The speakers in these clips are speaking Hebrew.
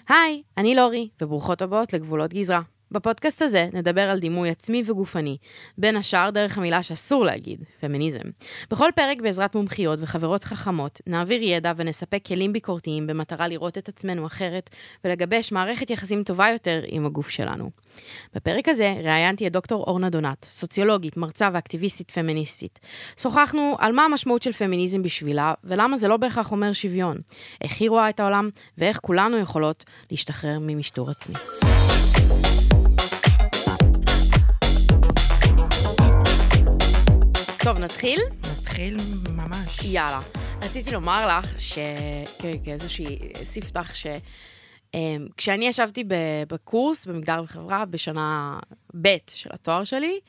היי, אני לורי, וברוכות הבאות לגבולות גזרה. בפודקאסט הזה נדבר על דימוי עצמי וגופני, בין השאר דרך המילה שאסור להגיד, פמיניזם. בכל פרק בעזרת מומחיות וחברות חכמות, נעביר ידע ונספק כלים ביקורתיים במטרה לראות את עצמנו אחרת, ולגבש מערכת יחסים טובה יותר עם הגוף שלנו. בפרק הזה ראיינתי את דוקטור אורנה דונת, סוציולוגית, מרצה ואקטיביסטית פמיניסטית. שוחחנו על מה המשמעות של פמיניזם בשבילה, ולמה זה לא בהכרח אומר שוויון, איך היא רואה את העולם, ואיך כולנו יכולות להשתחרר ממשטור עצמי. טוב, נתחיל? נתחיל ממש. יאללה. רציתי לומר לך כאיזושהי ספתח כשאני ישבתי בקורס במגדר וחברה בשנה ב' של התואר שלי,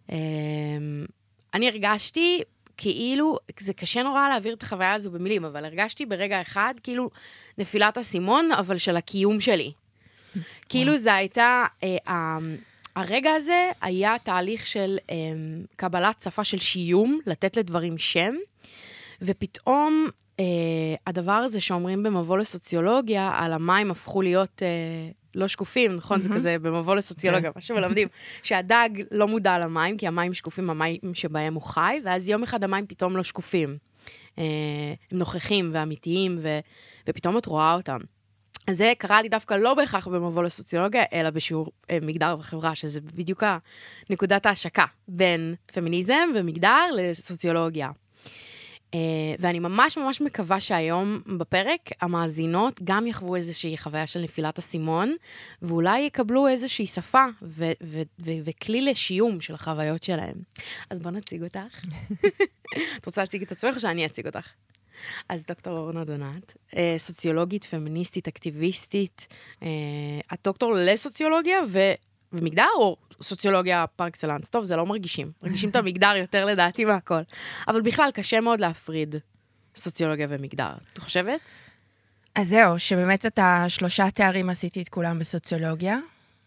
אני הרגשתי כאילו, זה קשה נורא להעביר את החוויה הזו במילים, אבל הרגשתי ברגע אחד כאילו נפילת הסימון, אבל של הקיום שלי. כאילו זה הייתה... הרגע הזה היה תהליך של קבלת שפה של שיום, לתת לדברים שם, ופתאום הדבר הזה שאומרים במבוא לסוציולוגיה, על המים הפכו להיות לא שקופים, נכון? זה כזה במבוא לסוציולוגיה, מה שמלמדים, שהדג לא מודע למים, כי המים שקופים, המים שבהם הוא חי, ואז יום אחד המים פתאום לא שקופים. הם נוכחים ואמיתיים, ופתאום את רואה אותם. אז זה קרה לי דווקא לא בהכרח במבוא לסוציולוגיה, אלא בשיעור מגדר וחברה, שזה בדיוק נקודת ההשקה בין פמיניזם ומגדר לסוציולוגיה. ואני ממש ממש מקווה שהיום בפרק המאזינות גם יחוו איזושהי חוויה של נפילת הסימון, ואולי יקבלו איזושהי שפה וכלי לשיום של החוויות שלהם. אז בוא נציג אותך. את רוצה להציג את עצמך או שאני אציג אותך? אז דוקטור אורנה דונת, סוציולוגית, פמיניסטית, אקטיביסטית, את דוקטור לסוציולוגיה ומגדר או סוציולוגיה פר אקסלנס? טוב, זה לא מרגישים את המגדר יותר לדעתי מהכל. אבל בכלל קשה מאוד להפריד סוציולוגיה ומגדר. את חושבת? אז זהו, שבאמת את 3 תארים עשיתי את כולם בסוציולוגיה,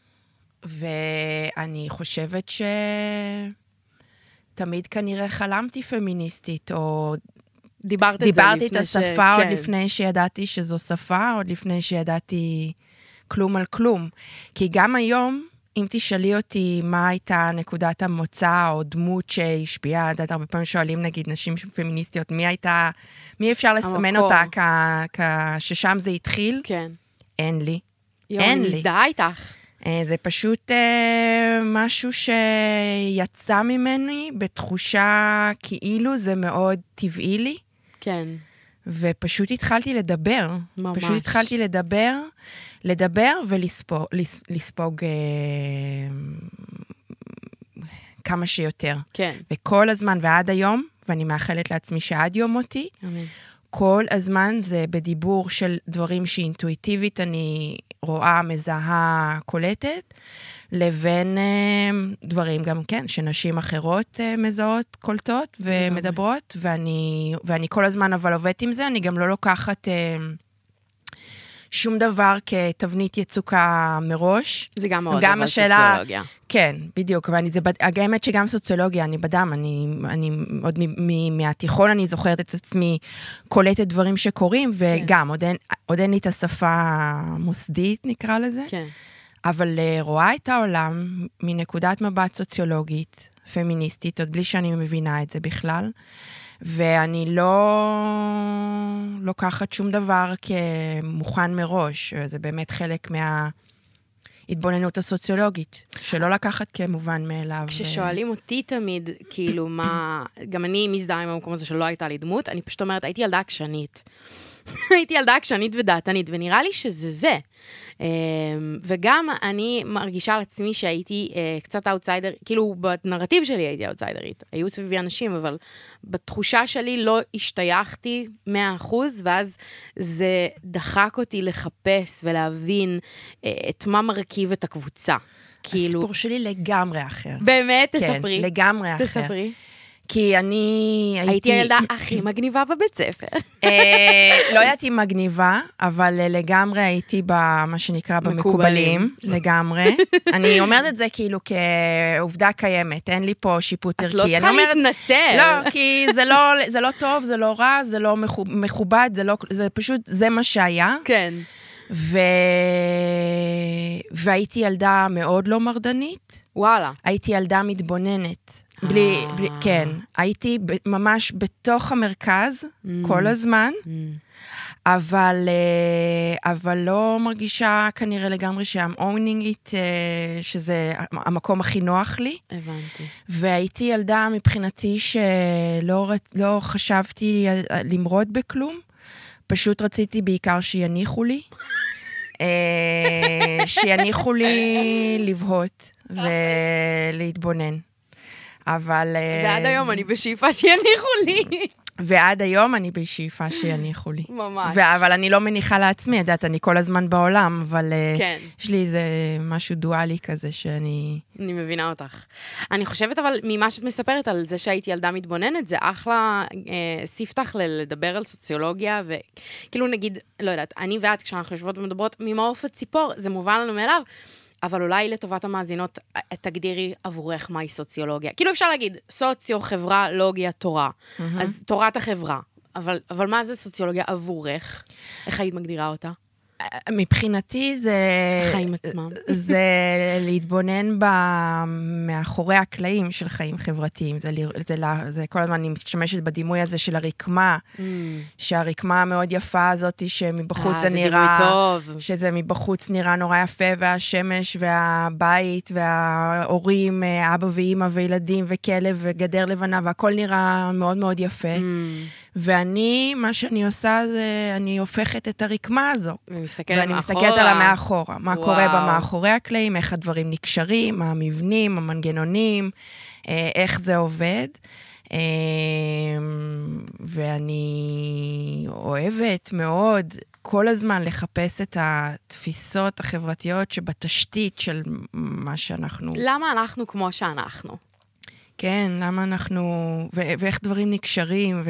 ואני חושבת שתמיד כנראה חלמתי פמיניסטית, או... דיברתי את השפה עוד לפני שידעתי שזו שפה, עוד לפני שידעתי כלום על כלום. כי גם היום, אם תשאלי אותי מה הייתה נקודת המוצא או דמות שהשפיעה, הרבה פעמים שואלים נגיד נשים פמיניסטיות, מי אפשר לסמן אותה ששם זה התחיל? כן. אין לי. אין לי. מזדהה איתך. זה פשוט משהו שיצא ממני בתחושה כאילו זה מאוד טבעי לי. כן. ופשוט התחלתי לדבר. ממש. פשוט התחלתי לדבר ולספוג כמה שיותר. כן. וכל הזמן, ועד היום, ואני מאחלת לעצמי שעד יום מותי, אמן. כל הזמן זה בדיבור של דברים שאינטואיטיבית אני רואה, מזהה, קולטת, לבין דברים גם כן, שנשים אחרות מזהות, קולטות ומדברות, ואני כל הזמן אבל עובדת עם זה, אני גם לא לוקחת שום דבר כתבנית יצוקה מראש. זה גם מאוד אבל סוציולוגיה. כן, בדיוק, האמת שגם סוציולוגיה, אני בדם, אני עוד מהתיכון אני זוכרת את עצמי, קולטת דברים שקורים, וגם עוד אין לי את השפה המוסדית, נקרא לזה. כן. אבל רואה את העולם מנקודת מבט סוציולוגית, פמיניסטית, עוד בלי שאני מבינה את זה בכלל, ואני לא לוקחת שום דבר כמוכן מראש, זה באמת חלק מההתבוננות הסוציולוגית, שלא לקחת כמובן מאליו. כששואלים אותי תמיד, כאילו מה, גם אני מזדהה עם המקום הזה שלא הייתה לי דמות, אני פשוט אומרת, הייתי ילדה עקשנית. הייתי ילדה עקשנית ודעתנית, ונראה לי שזה זה. וגם אני מרגישה על עצמי שהייתי קצת אאוטסיידר, כאילו בנרטיב שלי הייתי אאוטסיידרית. היו סביבי אנשים, אבל בתחושה שלי לא השתייכתי 100%, ואז זה דחק אותי לחפש ולהבין את מה מרכיב את הקבוצה. הסיפור שלי לגמרי אחר. באמת? תספרי. כן, לגמרי אחר. תספרי. כי אני הייתי הילדה הכי מגניבה בבית ספר. לא הייתי מגניבה, אבל לגמרי הייתי במה שנקרא במקובלים, לגמרי. אני אומרת את זה כאילו כעובדה קיימת, אין לי פה שיפוט ערכי. את לא צריכה להתנצל. לא, כי זה לא טוב, זה לא רע, זה לא מכובד, זה פשוט, זה מה שהיה. כן. והייתי ילדה מאוד לא מרדנית. וואלה. הייתי ילדה מתבוננת. כן, הייתי ממש בתוך המרכז כל הזמן, אבל לא מרגישה כנראה לגמרי I'm owning it, שזה המקום הכי נוח לי. הבנתי. והייתי ילדה מבחינתי שלא חשבתי למרוד בכלום, פשוט רציתי בעיקר שיניחו לי, שיניחו לי לבהות ולהתבונן. אבל... ועד היום אני בשאיפה שיניחו לי. ועד היום אני בשאיפה שיניחו לי. ממש. אבל אני לא מניחה לעצמי, יודעת, אני כל הזמן בעולם, אבל כן. יש לי איזה משהו דואלי כזה שאני... אני מבינה אותך. אני חושבת אבל, ממה שאת מספרת על זה שהייתי ילדה מתבוננת, זה אחלה ספתח לדבר על סוציולוגיה, וכאילו נגיד, לא יודעת, אני ואת, כשאנחנו יושבות ומדברות ממעוף הציפור, זה מובן לנו מאליו, אבל אולי לטובת המאזינות, תגדירי עבורך מהי סוציולוגיה. כאילו אפשר להגיד, סוציו, חברה, לוגיה, תורה. אז תורת החברה. אבל מה זה סוציולוגיה עבורך? איך היית מגדירה אותה? מבחינתי זה... חיים עצמם. זה להתבונן מאחורי הקלעים של חיים חברתיים. זה כל הזמן, אני משתמשת בדימוי הזה של הרקמה, שהרקמה המאוד יפה הזאת, שמבחוץ זה נראה... זה דימוי טוב. שזה מבחוץ נראה נורא יפה, והשמש והבית וההורים, אבא ואמא וילדים וכלב וגדר לבנה, והכל נראה מאוד מאוד יפה. ואני, מה שאני עושה זה, אני הופכת את הרקמה הזו. ואני מסתכלת עליה מאחורה. מה קורה בה מאחורי הקלעים, איך הדברים נקשרים, מה המבנים, המנגנונים, איך זה עובד. ואני אוהבת מאוד כל הזמן לחפש את התפיסות החברתיות שבתשתית של מה שאנחנו... למה אנחנו כמו שאנחנו? כן, למה אנחנו, ואיך דברים נקשרים,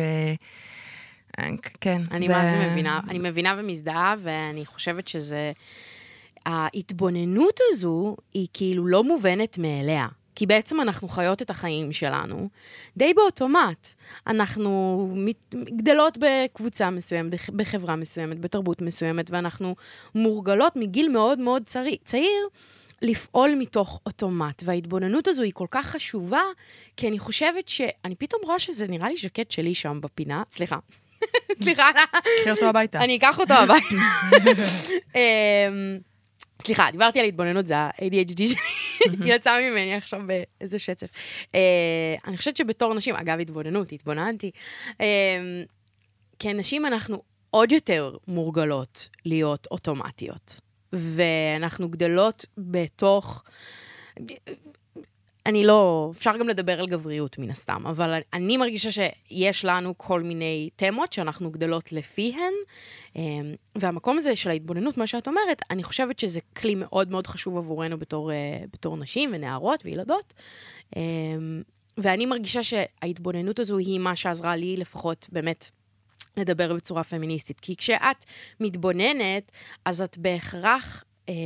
כן. אני מה זה מבינה, אני מבינה ומזדהה, ואני חושבת שזה, ההתבוננות הזו היא כאילו לא מובנת מאליה, כי בעצם אנחנו חיות את החיים שלנו, די באוטומט. אנחנו גדלות בקבוצה מסוימת, בחברה מסוימת, בתרבות מסוימת, ואנחנו מורגלות מגיל מאוד מאוד צעיר, לפעול מתוך אוטומט, וההתבוננות הזו היא כל כך חשובה, כי אני חושבת אני פתאום רואה שזה נראה לי ז'קט שלי שם בפינה, סליחה. סליחה. קחי אותו הביתה. אני אקח אותו הביתה. סליחה, דיברתי על התבוננות, זה ה-ADHD שלי, יצא ממני עכשיו באיזה שצף. אני חושבת שבתור נשים, אגב התבוננתי, כנשים אנחנו עוד יותר מורגלות להיות אוטומטיות. ואנחנו גדלות בתוך, אני לא, אפשר גם לדבר על גבריות מן הסתם, אבל אני מרגישה שיש לנו כל מיני תמות שאנחנו גדלות לפיהן, והמקום הזה של ההתבוננות, מה שאת אומרת, אני חושבת שזה כלי מאוד מאוד חשוב עבורנו בתור נשים ונערות וילדות, ואני מרגישה שההתבוננות הזו היא מה שעזרה לי לפחות באמת, לדבר בצורה פמיניסטית, כי כשאת מתבוננת, אז את בהכרח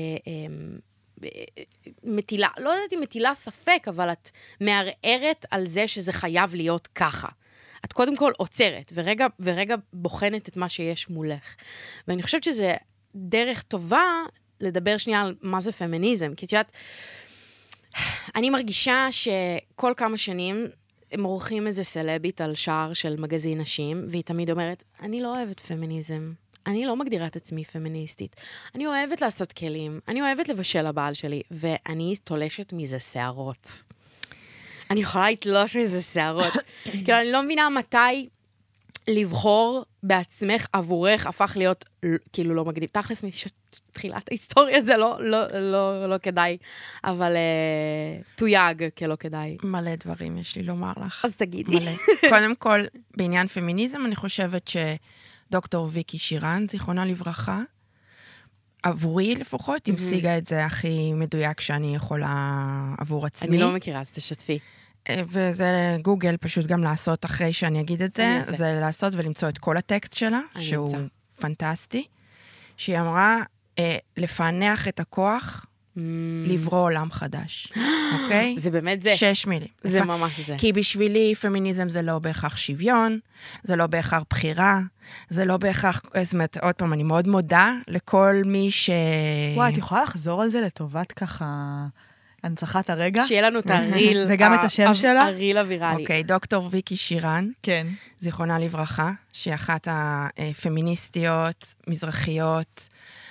מטילה, לא יודעת אם מטילה ספק, אבל את מערערת על זה שזה חייב להיות ככה. את קודם כל עוצרת, ורגע בוחנת את מה שיש מולך. ואני חושבת שזה דרך טובה לדבר שנייה על מה זה פמיניזם, כי את יודעת, אני מרגישה שכל כמה שנים, הם עורכים איזה סלבית על שער של מגזין נשים, והיא תמיד אומרת, אני לא אוהבת פמיניזם, אני לא מגדירה את עצמי פמיניסטית, אני אוהבת לעשות כלים, אני אוהבת לבשל לבעל שלי, ואני תולשת מזה שערות. אני יכולה לתלוש מזה שערות. כאילו, אני לא מבינה מתי לבחור בעצמך עבורך הפך להיות, כאילו לא מגדיל. תכלס מתחילת ההיסטוריה זה לא כדאי, אבל תויג כלא כדאי. מלא דברים יש לי לומר לך. אז תגידי. מלא. קודם כל, בעניין פמיניזם, אני חושבת שדוקטור ויקי שירן, זיכרונה לברכה, עבורי לפחות, המשיגה את זה הכי מדויק שאני יכולה עבור עצמי. אני לא מכירה, אז תשתפי. וזה גוגל פשוט גם לעשות אחרי שאני אגיד את זה, זה לעשות ולמצוא את כל הטקסט שלה, שהוא פנטסטי, שהיא אמרה לפענח את הכוח לברוא עולם חדש, אוקיי? זה באמת זה. 6 מילים. זה ממש זה. כי בשבילי פמיניזם זה לא בהכרח שוויון, זה לא בהכרח בחירה, זה לא בהכרח, זאת אומרת, עוד פעם, אני מאוד מודה לכל מי וואי, את יכולה לחזור על זה לטובת ככה הנצחת הרגע? שיהיה לנו את הריל. וגם את השם שלה? הריל הוויראלי. אוקיי, דוקטור ויקי שירן. כן. זיכרונה לברכה, שהיא אחת הפמיניסטיות, מזרחיות,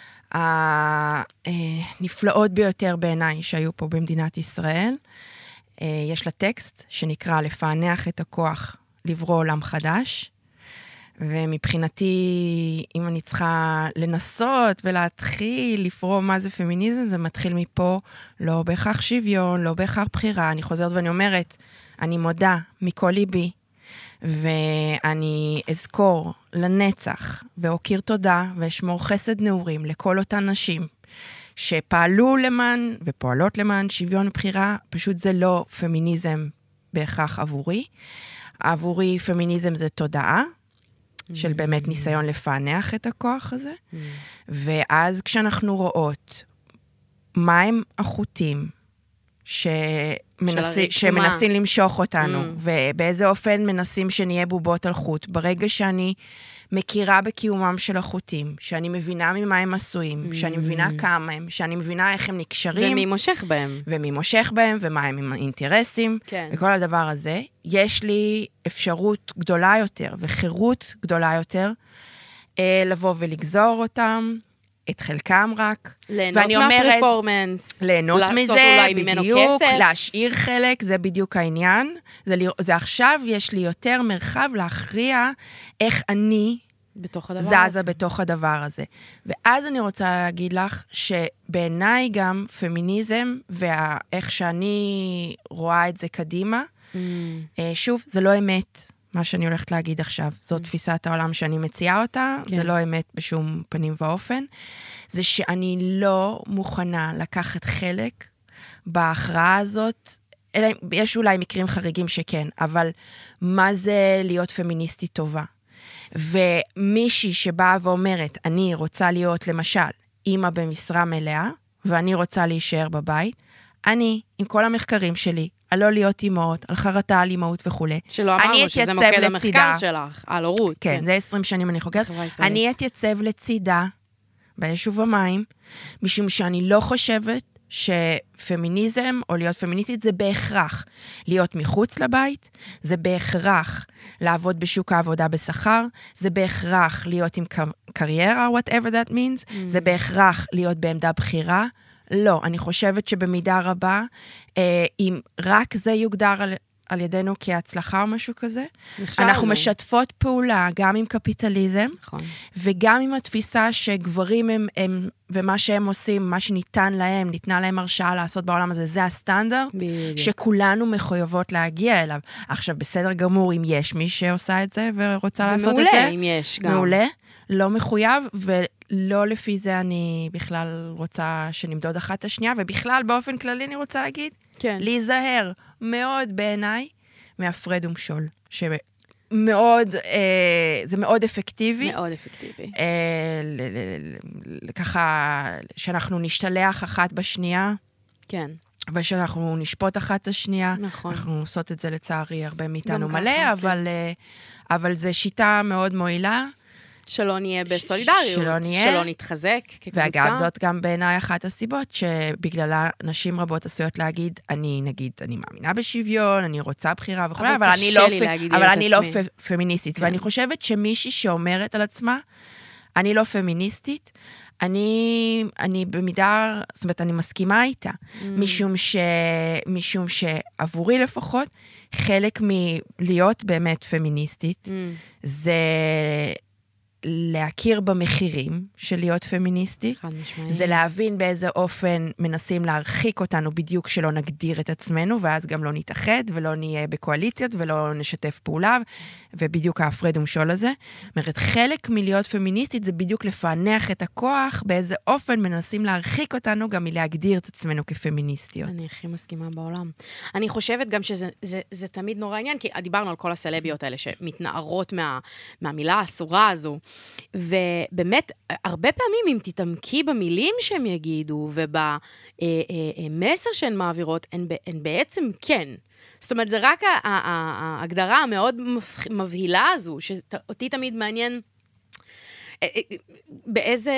הנפלאות ביותר בעיניי שהיו פה במדינת ישראל. יש לה טקסט שנקרא לפענח את הכוח לברוא עולם חדש, ומבחינתי, אם אני צריכה לנסות ולהתחיל לפרוא מה זה פמיניזם, זה מתחיל מפה, לא בהכרח שוויון, לא בהכרח בחירה. אני חוזרת ואני אומרת, אני מודה מכל ליבי, ואני אזכור לנצח, ואוקיר תודה, ואשמור חסד נעורים לכל אותן נשים, שפעלו למען, ופועלות למען שוויון ובחירה, פשוט זה לא פמיניזם בהכרח עבורי. עבורי פמיניזם זה תודעה, של באמת ניסיון לפענח את הכוח הזה, ואז כשאנחנו רואות מהם החוטים שמנסים למשוך אותנו, ובאיזה אופן מנסים שנהיה בובות על חוט, ברגע שאני מכירה בקיומם של החוטים, שאני מבינה ממה הם עשויים, שאני מבינה כמה הם, שאני מבינה איך הם נקשרים. ומי מושך בהם. ומי מושך בהם, ומה הם האינטרסים, כן. וכל הדבר הזה. יש לי אפשרות גדולה יותר, וחירות גדולה יותר, לבוא ולגזור אותם, את חלקם רק. ליהנות מהפרפורמנס. ליהנות מזה, בדיוק, להשאיר חלק, זה בדיוק העניין. זה עכשיו יש לי יותר מרחב להכריע איך אני זזה בתוך הדבר הזה. ואז אני רוצה להגיד לך שבעיניי גם פמיניזם, ואיך שאני רואה את זה קדימה, שוב, זה לא אמת. מה שאני הולכת להגיד עכשיו, זו תפיסת העולם שאני מציעה אותה, זה לא אמת בשום פנים ואופן, זה שאני לא מוכנה לקחת חלק בהכרעה הזאת, אלא יש אולי מקרים חריגים שכן, אבל מה זה להיות פמיניסטית טובה? ומישהי שבאה ואומרת, אני רוצה להיות למשל אימא במשרה מלאה, ואני רוצה להישאר בבית, אני, עם כל המחקרים שלי, על לא להיות אימהות, על חרטה, על אימהות וכו'. שלא אמרנו שזה מוקד המחקר שלך, על הורות. כן, זה 20 שנים אני חוקרת. אני אתייצב לצידה, בישוב המים, משום שאני לא חושבת שפמיניזם או להיות פמיניסטית זה בהכרח להיות מחוץ לבית, זה בהכרח לעבוד בשוק העבודה בשכר, זה בהכרח להיות עם קריירה, whatever that means, זה בהכרח להיות בעמדה בחירה, לא, אני חושבת שבמידה רבה, אם רק זה יוגדר על ידינו כהצלחה או משהו כזה, אנחנו משתפות פעולה גם עם קפיטליזם, וגם עם התפיסה שגברים הם, ומה שהם עושים, מה שניתן להם, ניתנה להם הרשאה לעשות בעולם הזה, זה הסטנדרט, שכולנו מחויבות להגיע אליו. עכשיו, בסדר גמור, אם יש מי שעושה את זה ורוצה לעשות את זה. ומעולה, אם יש גם. מעולה, לא מחויב, ולא לפי זה אני בכלל רוצה שנמדוד אחת את השנייה, ובכלל באופן כללי אני רוצה להגיד, להיזהר מאוד בעיניי מהפרד ומשול, שמאוד, זה מאוד אפקטיבי. מאוד אפקטיבי. ככה שאנחנו נשתלח אחת בשנייה. כן. ושאנחנו נשפוט אחת את השנייה. נכון. אנחנו עושות את זה לצערי הרבה מאיתנו מלא, אבל זה שיטה מאוד מועילה. שלא נהיה בסולידריות, שלא נתחזק כקבוצה. ואגב, זאת גם בעיניי אחת הסיבות שבגללה נשים רבות עשויות להגיד, אני מאמינה בשוויון, אני רוצה בחירה וכו', אבל אני לא פמיניסטית. ואני חושבת שמישהי שאומרת על עצמה, אני לא פמיניסטית, אני במידה, זאת אומרת, אני מסכימה איתה, משום שעבורי לפחות, חלק מלהיות באמת פמיניסטית, זה להכיר במחירים של להיות פמיניסטית, זה להבין באיזה אופן מנסים להרחיק אותנו בדיוק שלא נגדיר את עצמנו, ואז גם לא נתאחד ולא נהיה בקואליציות ולא נשתף פעולה, ובדיוק ההפרד ומשול הזה. זאת אומרת, חלק מלהיות פמיניסטית זה בדיוק לפענח את הכוח, באיזה אופן מנסים להרחיק אותנו גם מלהגדיר את עצמנו כפמיניסטיות. אני הכי מסכימה בעולם. אני חושבת גם שזה תמיד נורא עניין, כי דיברנו על כל הסלביות האלה שמתנערות מהמילה האסורה הזו, ובאמת, הרבה פעמים אם תתעמקי במילים שהם יגידו, ובמסר שהן מעבירות, הן בעצם כן. זאת אומרת, זה רק ההגדרה המאוד מבהילה הזו, שאותי תמיד מעניין באיזה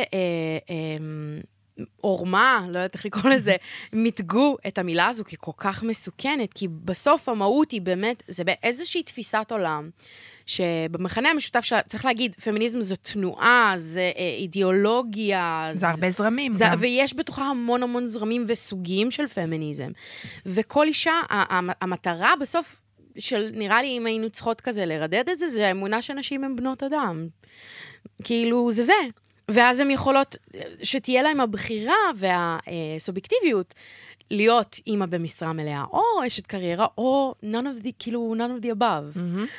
אורמה, לא יודעת איך לקרוא לזה, מתגו את המילה הזו, כי כל כך מסוכנת, כי בסוף המהות היא באמת, זה באיזושהי תפיסת עולם, שבמחנה המשותף צריך להגיד, פמיניזם זו תנועה, זה אידיאולוגיה. זה הרבה זרמים גם. ויש בתוכה המון זרמים וסוגים של פמיניזם. וכל אישה, המטרה בסוף של, נראה לי אם היינו צריכות כזה לרדד את זה, זה האמונה שנשים הן בנות אדם. כאילו, זה. ואז הן יכולות, שתהיה להם הבחירה והסובייקטיביות, להיות אימא במשרה מלאה, או אשת קריירה, או none of the above.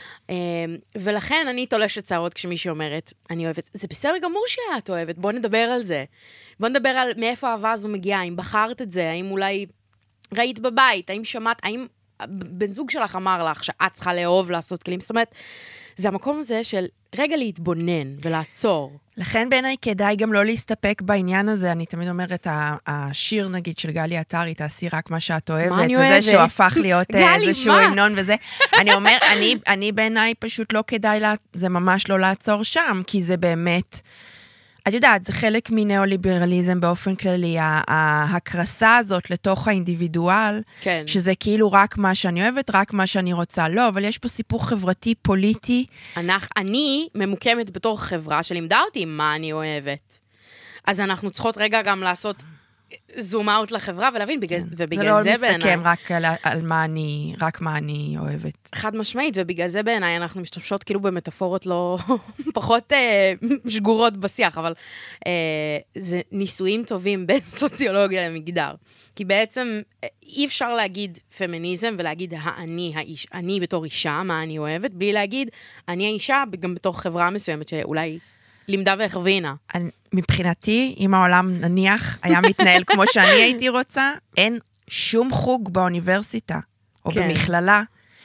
ולכן אני תולשת שערות כשמישהי אומרת, אני אוהבת, זה בסדר גמור שאת אוהבת, בוא נדבר על זה. בוא נדבר על מאיפה האהבה הזו מגיעה, האם בחרת את זה, האם אולי ראית בבית, האם שמעת, האם בן זוג שלך אמר לך שאת צריכה לאהוב לעשות כלים, זאת אומרת, זה המקום הזה של רגע להתבונן ולעצור. לכן בעיניי כדאי גם לא להסתפק בעניין הזה, אני תמיד אומרת, השיר נגיד של גלי עטרי, תעשי רק מה שאת אוהבת, מה אני אוהבת? וזה שהוא הפך להיות איזשהו המנון וזה, אני אומר, אני בעיניי פשוט לא כדאי, זה ממש לא לעצור שם, כי זה באמת, את יודעת, זה חלק מניאו-ליברליזם באופן כללי, ההקרסה הזאת לתוך האינדיבידואל, כן. שזה כאילו רק מה שאני אוהבת, רק מה שאני רוצה. לא, אבל יש פה סיפור חברתי, פוליטי. אני ממוקמת בתור חברה שלימדה אותי מה אני אוהבת. אז אנחנו צריכות רגע גם לעשות זום אאוט לחברה ולהבין, ובגלל זה בעיניי... זה לא מסתכם רק על מה אני אוהבת. חד משמעית, ובגלל זה בעיניי אנחנו משתמשות כאילו במטאפורות לא פחות שגורות בשיח, אבל זה ניסויים טובים בין סוציולוגיה למגדר. כי בעצם אי אפשר להגיד פמיניזם ולהגיד אני בתור אישה, מה אני אוהבת, בלי להגיד אני האישה גם בתור חברה מסוימת שאולי... לימדה והכווינה. מבחינתי, אם העולם נניח היה מתנהל כמו שאני הייתי רוצה, אין שום חוג באוניברסיטה או במכללה,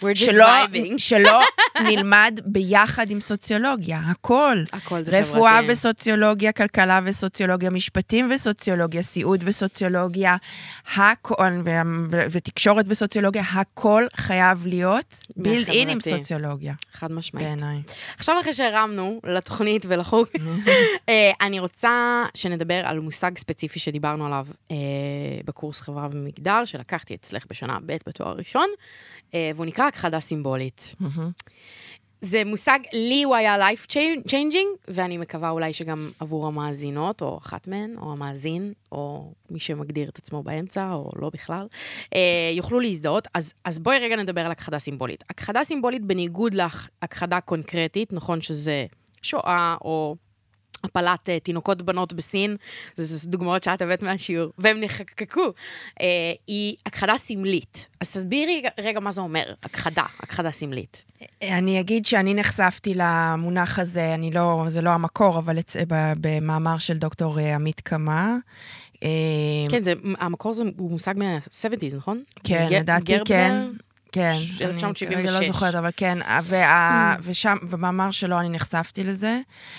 שלא נלמד ביחד עם סוציולוגיה. הכל. רפואה וסוציולוגיה, כלכלה וסוציולוגיה, משפטים וסוציולוגיה, סיעוד וסוציולוגיה, ותקשורת וסוציולוגיה, הכל חייב להיות בילד אין עם סוציולוגיה. חד משמעית. בעיניי. עכשיו אחרי שהרמנו לתוכנית ולחוג, אני רוצה שנדבר על מושג ספציפי שדיברנו עליו בקורס חברה ומגדר, שלקחתי אצלך בשנה ב' בתואר ראשון, והוא נקרא הכחדה סימבולית. זה מושג, לי הוא היה life changing, ואני מקווה אולי שגם עבור המאזינות, או אחת מהן, או המאזין, או מי שמגדיר את עצמו באמצע, או לא בכלל, יוכלו להזדהות. אז בואי רגע נדבר על הכחדה סימבולית. הכחדה סימבולית בניגוד להכחדה קונקרטית, נכון שזה שואה, או... הפלת תינוקות בנות בסין, זה דוגמאות שאת הבאת מהשיעור, והם נחקקו, היא הכחדה סמלית. אז תסבירי רגע מה זה אומר, הכחדה סמלית. אני אגיד שאני נחשפתי למונח הזה, זה לא המקור, אבל במאמר של דוקטור עמית קמה. כן, המקור הוא מושג מה-70s, נכון? כן, לדעתי כן. כן, 1976. אני לא זוכרת, אבל כן, ושם, במאמר שלו אני נחשפתי לזה,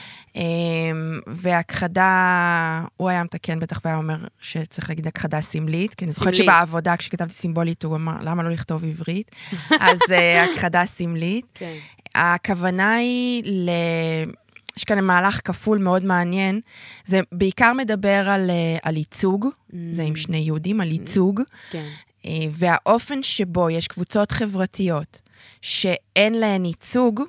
והכחדה, הוא היה מתקן בטח והיה אומר שצריך להגיד הכחדה סמלית, כי אני זוכרת שבעבודה כשכתבתי סימבולית הוא אמר, למה לא לכתוב עברית? אז הכחדה סמלית. הכוונה היא, יש כאן מהלך כפול מאוד מעניין, זה בעיקר מדבר על ייצוג, זה עם שני יהודים, על ייצוג, והאופן שבו יש קבוצות חברתיות שאין להן ייצוג,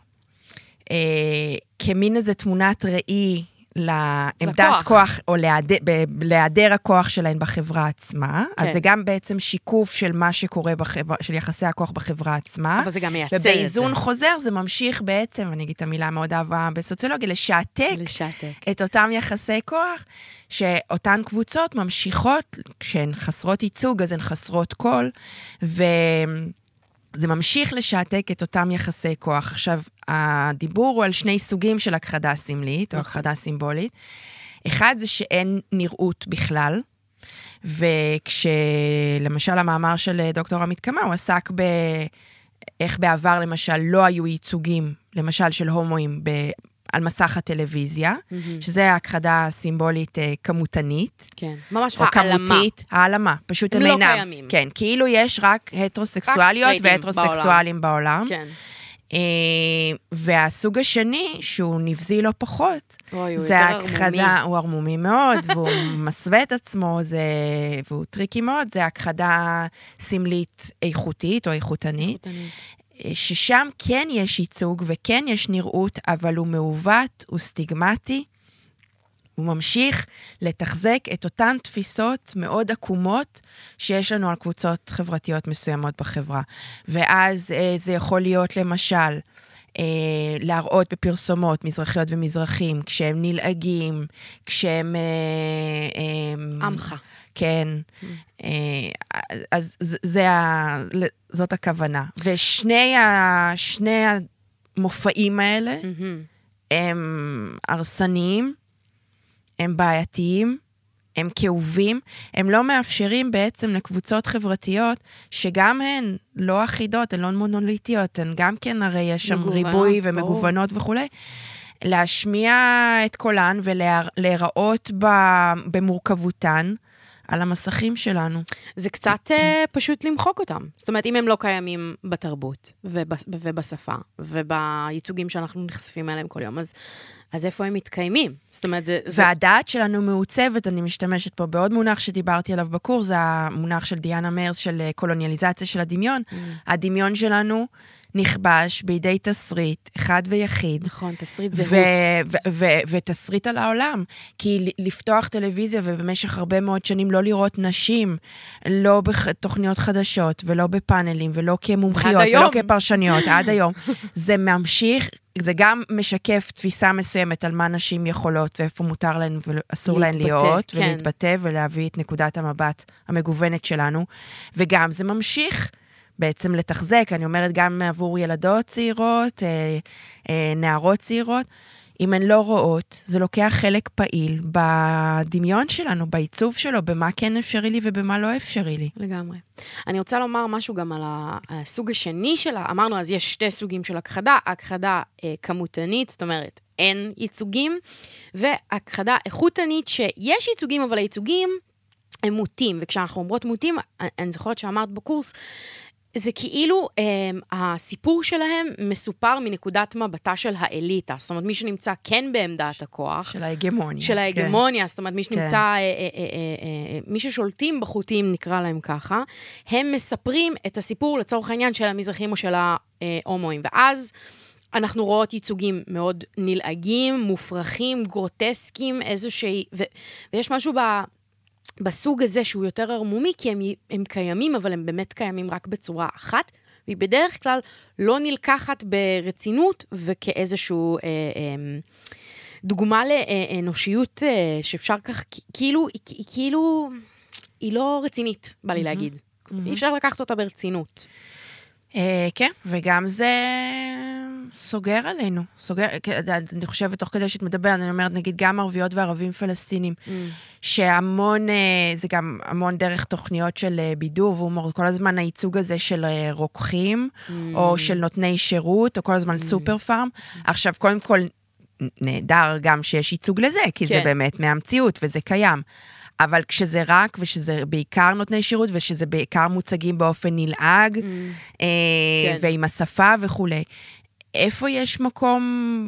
כמין איזו תמונת ראי לעמדת כוח, או להיעדר הכוח שלהן בחברה עצמה. אז זה גם בעצם שיקוף של מה שקורה של יחסי הכוח בחברה עצמה. אבל זה גם מייצר את זה. ובאיזון חוזר זה ממשיך בעצם, אני אגיד את המילה מאוד אהבה בסוציולוגיה, לשעתק את אותם יחסי כוח, שאותן קבוצות ממשיכות, כשהן חסרות ייצוג, אז הן חסרות קול, זה ממשיך לשעתק את אותם יחסי כוח. עכשיו, הדיבור הוא על שני סוגים של הכחדה סמלית, או הכחדה סימבולית. אחד זה שאין נראות בכלל, וכשלמשל המאמר של דוקטור עמית קמה, הוא עסק באיך בעבר, למשל, לא היו ייצוגים, למשל של הומואים על מסך הטלוויזיה, שזה ההכחדה סימבולית כמותנית. כן, ממש או כמותית. העלמה, פשוט הם אינם. לא קיימים. כן, כאילו יש רק הטרוסקסואליות והטרוסקסואלים בעולם. כן. והסוג השני, שהוא נבזי לא פחות, זה ההכחדה, הוא ערמומי מאוד, והוא מסווה את עצמו, והוא טריקי מאוד, זה ההכחדה סמלית איכותית או איכותנית, ששם כן יש ייצוג וכן יש נראות, אבל הוא מעוות, הוא סטיגמטי, הוא ממשיך לתחזק את אותן תפיסות מאוד עקומות שיש לנו על קבוצות חברתיות מסוימות בחברה. ואז זה יכול להיות למשל, להראות בפרסומות מזרחיות ומזרחים, כשהם נלעגים, כשהם... עמך. כן. אז זאת הכוונה. ושני המופעים האלה הם הרסניים, הם בעייתיים, הם כאובים, הם לא מאפשרים בעצם לקבוצות חברתיות, שגם הן לא אחידות, הן לא מונוליטיות, הן גם כן הרי יש שם ריבוי ומגוונות וכו', להשמיע את קולן ולהיראות במורכבותן על המסכים שלנו. זה קצת פשוט למחוק אותם. זאת אומרת, אם הם לא קיימים בתרבות ובשפה ובייצוגים שאנחנו נחשפים אליהם כל יום, אז איפה הם מתקיימים? זאת אומרת, והדעת שלנו מעוצבת, אני משתמשת פה בעוד מונח שדיברתי עליו בקורס, זה המונח של דיאנה מרס, של קולוניאליזציה של הדמיון. הדמיון שלנו נכבש בידי תסריט, אחד ויחיד. נכון, תסריט זהות. ותסריט על העולם. כי לפתוח טלוויזיה ובמשך הרבה מאוד שנים לא לראות נשים, לא בתוכניות חדשות, ולא בפאנלים, ולא כמומחיות, ולא כפרשניות, עד היום. זה ממשיך, זה גם משקף תפיסה מסוימת על מה נשים יכולות, ואיפה מותר להן ואסור להן להיות, ולהתבטא ולהביא את נקודת המבט המגוונת שלנו. וגם זה ממשיך בעצם לתחזק, אני אומרת גם עבור ילדות צעירות, נערות צעירות, אם הן לא רואות, זה לוקח חלק פעיל בדמיון שלנו, בעיצוב שלו, במה כן אפשרי לי ובמה לא אפשרי לי. לגמרי. אני רוצה לומר משהו גם על הסוג השני שלה, אמרנו, אז יש שתי סוגים של הכחדה, הכחדה כמותנית, זאת אומרת, אין ייצוגים, והכחדה איכותנית שיש ייצוגים, אבל הייצוגים הם מוטים, וכשאנחנו אומרות מוטים, אני זוכרת שאמרת בקורס, זה כאילו הסיפור שלהם מסופר מנקודת מבטה של האליטה, זאת אומרת מי שנמצא כן בעמדת הכוח. של ההגמוניה. של ההגמוניה, זאת אומרת מי שנמצא, מי ששולטים בחוטים נקרא להם ככה, הם מספרים את הסיפור לצורך העניין של המזרחים או של ההומואים, ואז אנחנו רואות ייצוגים מאוד נלעגים, מופרכים, גרוטסקים, איזושהי, ויש משהו בסוג הזה שהוא יותר הרמומי, כי הם קיימים, אבל הם באמת קיימים רק בצורה אחת, והיא בדרך כלל לא נלקחת ברצינות, וכאיזשהו דוגמה לאנושיות שאפשר כך, כאילו, היא לא רצינית, בא לי להגיד. אי אפשר לקחת אותה ברצינות. כן, וגם זה סוגר עלינו. אני חושבת, תוך כדי שאת מדברת, אני אומרת, נגיד, גם ערביות וערבים פלסטינים, שהמון, זה גם המון דרך תוכניות של בידור, והומור, כל הזמן הייצוג הזה של רוקחים, או של נותני שירות, או כל הזמן סופר פארם. עכשיו, קודם כל, נהדר גם שיש ייצוג לזה, כי זה באמת מהמציאות, וזה קיים. אבל כשזה רק, ושזה בעיקר נותני שירות, ושזה בעיקר מוצגים באופן נלעג, ועם השפה וכו'. איפה יש מקום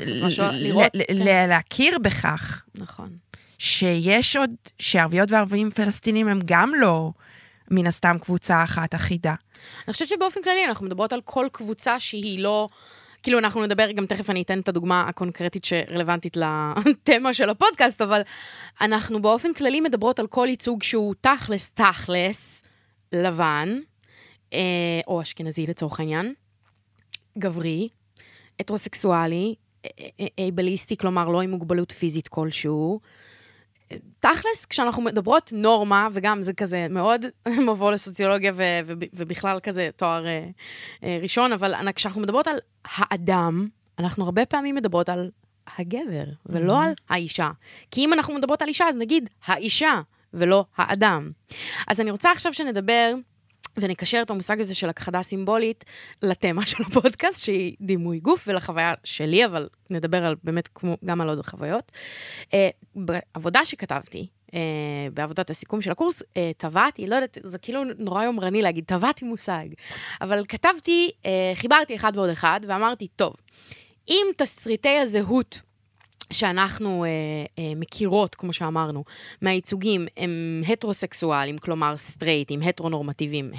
להכיר בכך? נכון. שיש עוד, שערביות וערבים פלסטינים הם גם לא מן הסתם קבוצה אחת אחידה. אני חושבת שבאופן כללי אנחנו מדברות על כל קבוצה שהיא לא... כאילו אנחנו נדבר, גם תכף אני אתן את הדוגמה הקונקרטית שרלוונטית לתמה של הפודקאסט, אבל אנחנו באופן כללי מדברות על כל ייצוג שהוא תכלס, לבן, או אשכנזי לצורך העניין, גברי, הטרוסקסואלי, אייבליסטי, כלומר לא עם מוגבלות פיזית כלשהו, תכלס, כשאנחנו מדברות נורמה, וגם זה כזה מאוד מבוא לסוציולוגיה ובכלל כזה תואר ראשון, אבל כשאנחנו מדברות על האדם, אנחנו הרבה פעמים מדברות על הגבר, ולא על האישה. כי אם אנחנו מדברות על אישה, אז נגיד האישה, ולא האדם. אז אני רוצה עכשיו שנדבר ונקשר את המושג הזה של הכחדה סימבולית לתמה של הפודקאסט, שהיא דימוי גוף, ולחוויה שלי, אבל נדבר על באמת גם על עוד חוויות. בעבודה שכתבתי, בעבודת הסיכום של הקורס, טבעתי, לא יודעת, זה כאילו נורא יומרני להגיד, טבעתי מושג, אבל כתבתי, חיברתי אחד ועוד אחד, ואמרתי, טוב, אם תסריטי הזהות שאנחנו מכירות, כמו שאמרנו, מהייצוגים הם הטרוסקסואלים, כלומר סטרייטים, הטרונורמטיביים,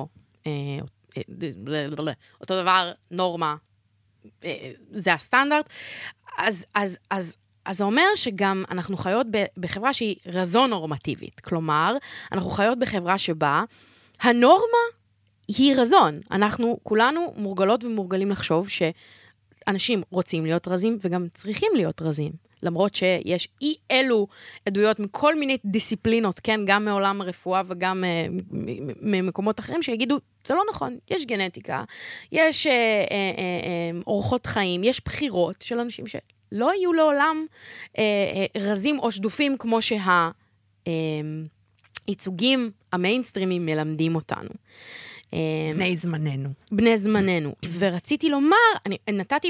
אותו דבר, נורמה, זה הסטנדרט, אז זה אומר שגם אנחנו חיות בחברה שהיא רזון נורמטיבית, כלומר, אנחנו חיות בחברה שבה הנורמה היא רזון. אנחנו כולנו מורגלות ומורגלים לחשוב אנשים רוצים להיות רזים וגם צריכים להיות רזים, למרות שיש אי אלו עדויות מכל מיני דיסציפלינות, כן, גם מעולם הרפואה וגם ממקומות אחרים שיגידו, זה לא נכון, יש גנטיקה, יש אורחות חיים, יש בחירות של אנשים שלא יהיו לעולם רזים או שדופים כמו שהייצוגים המיינסטרימים מלמדים אותנו. בני זמננו. ורציתי לומר, אני נתתי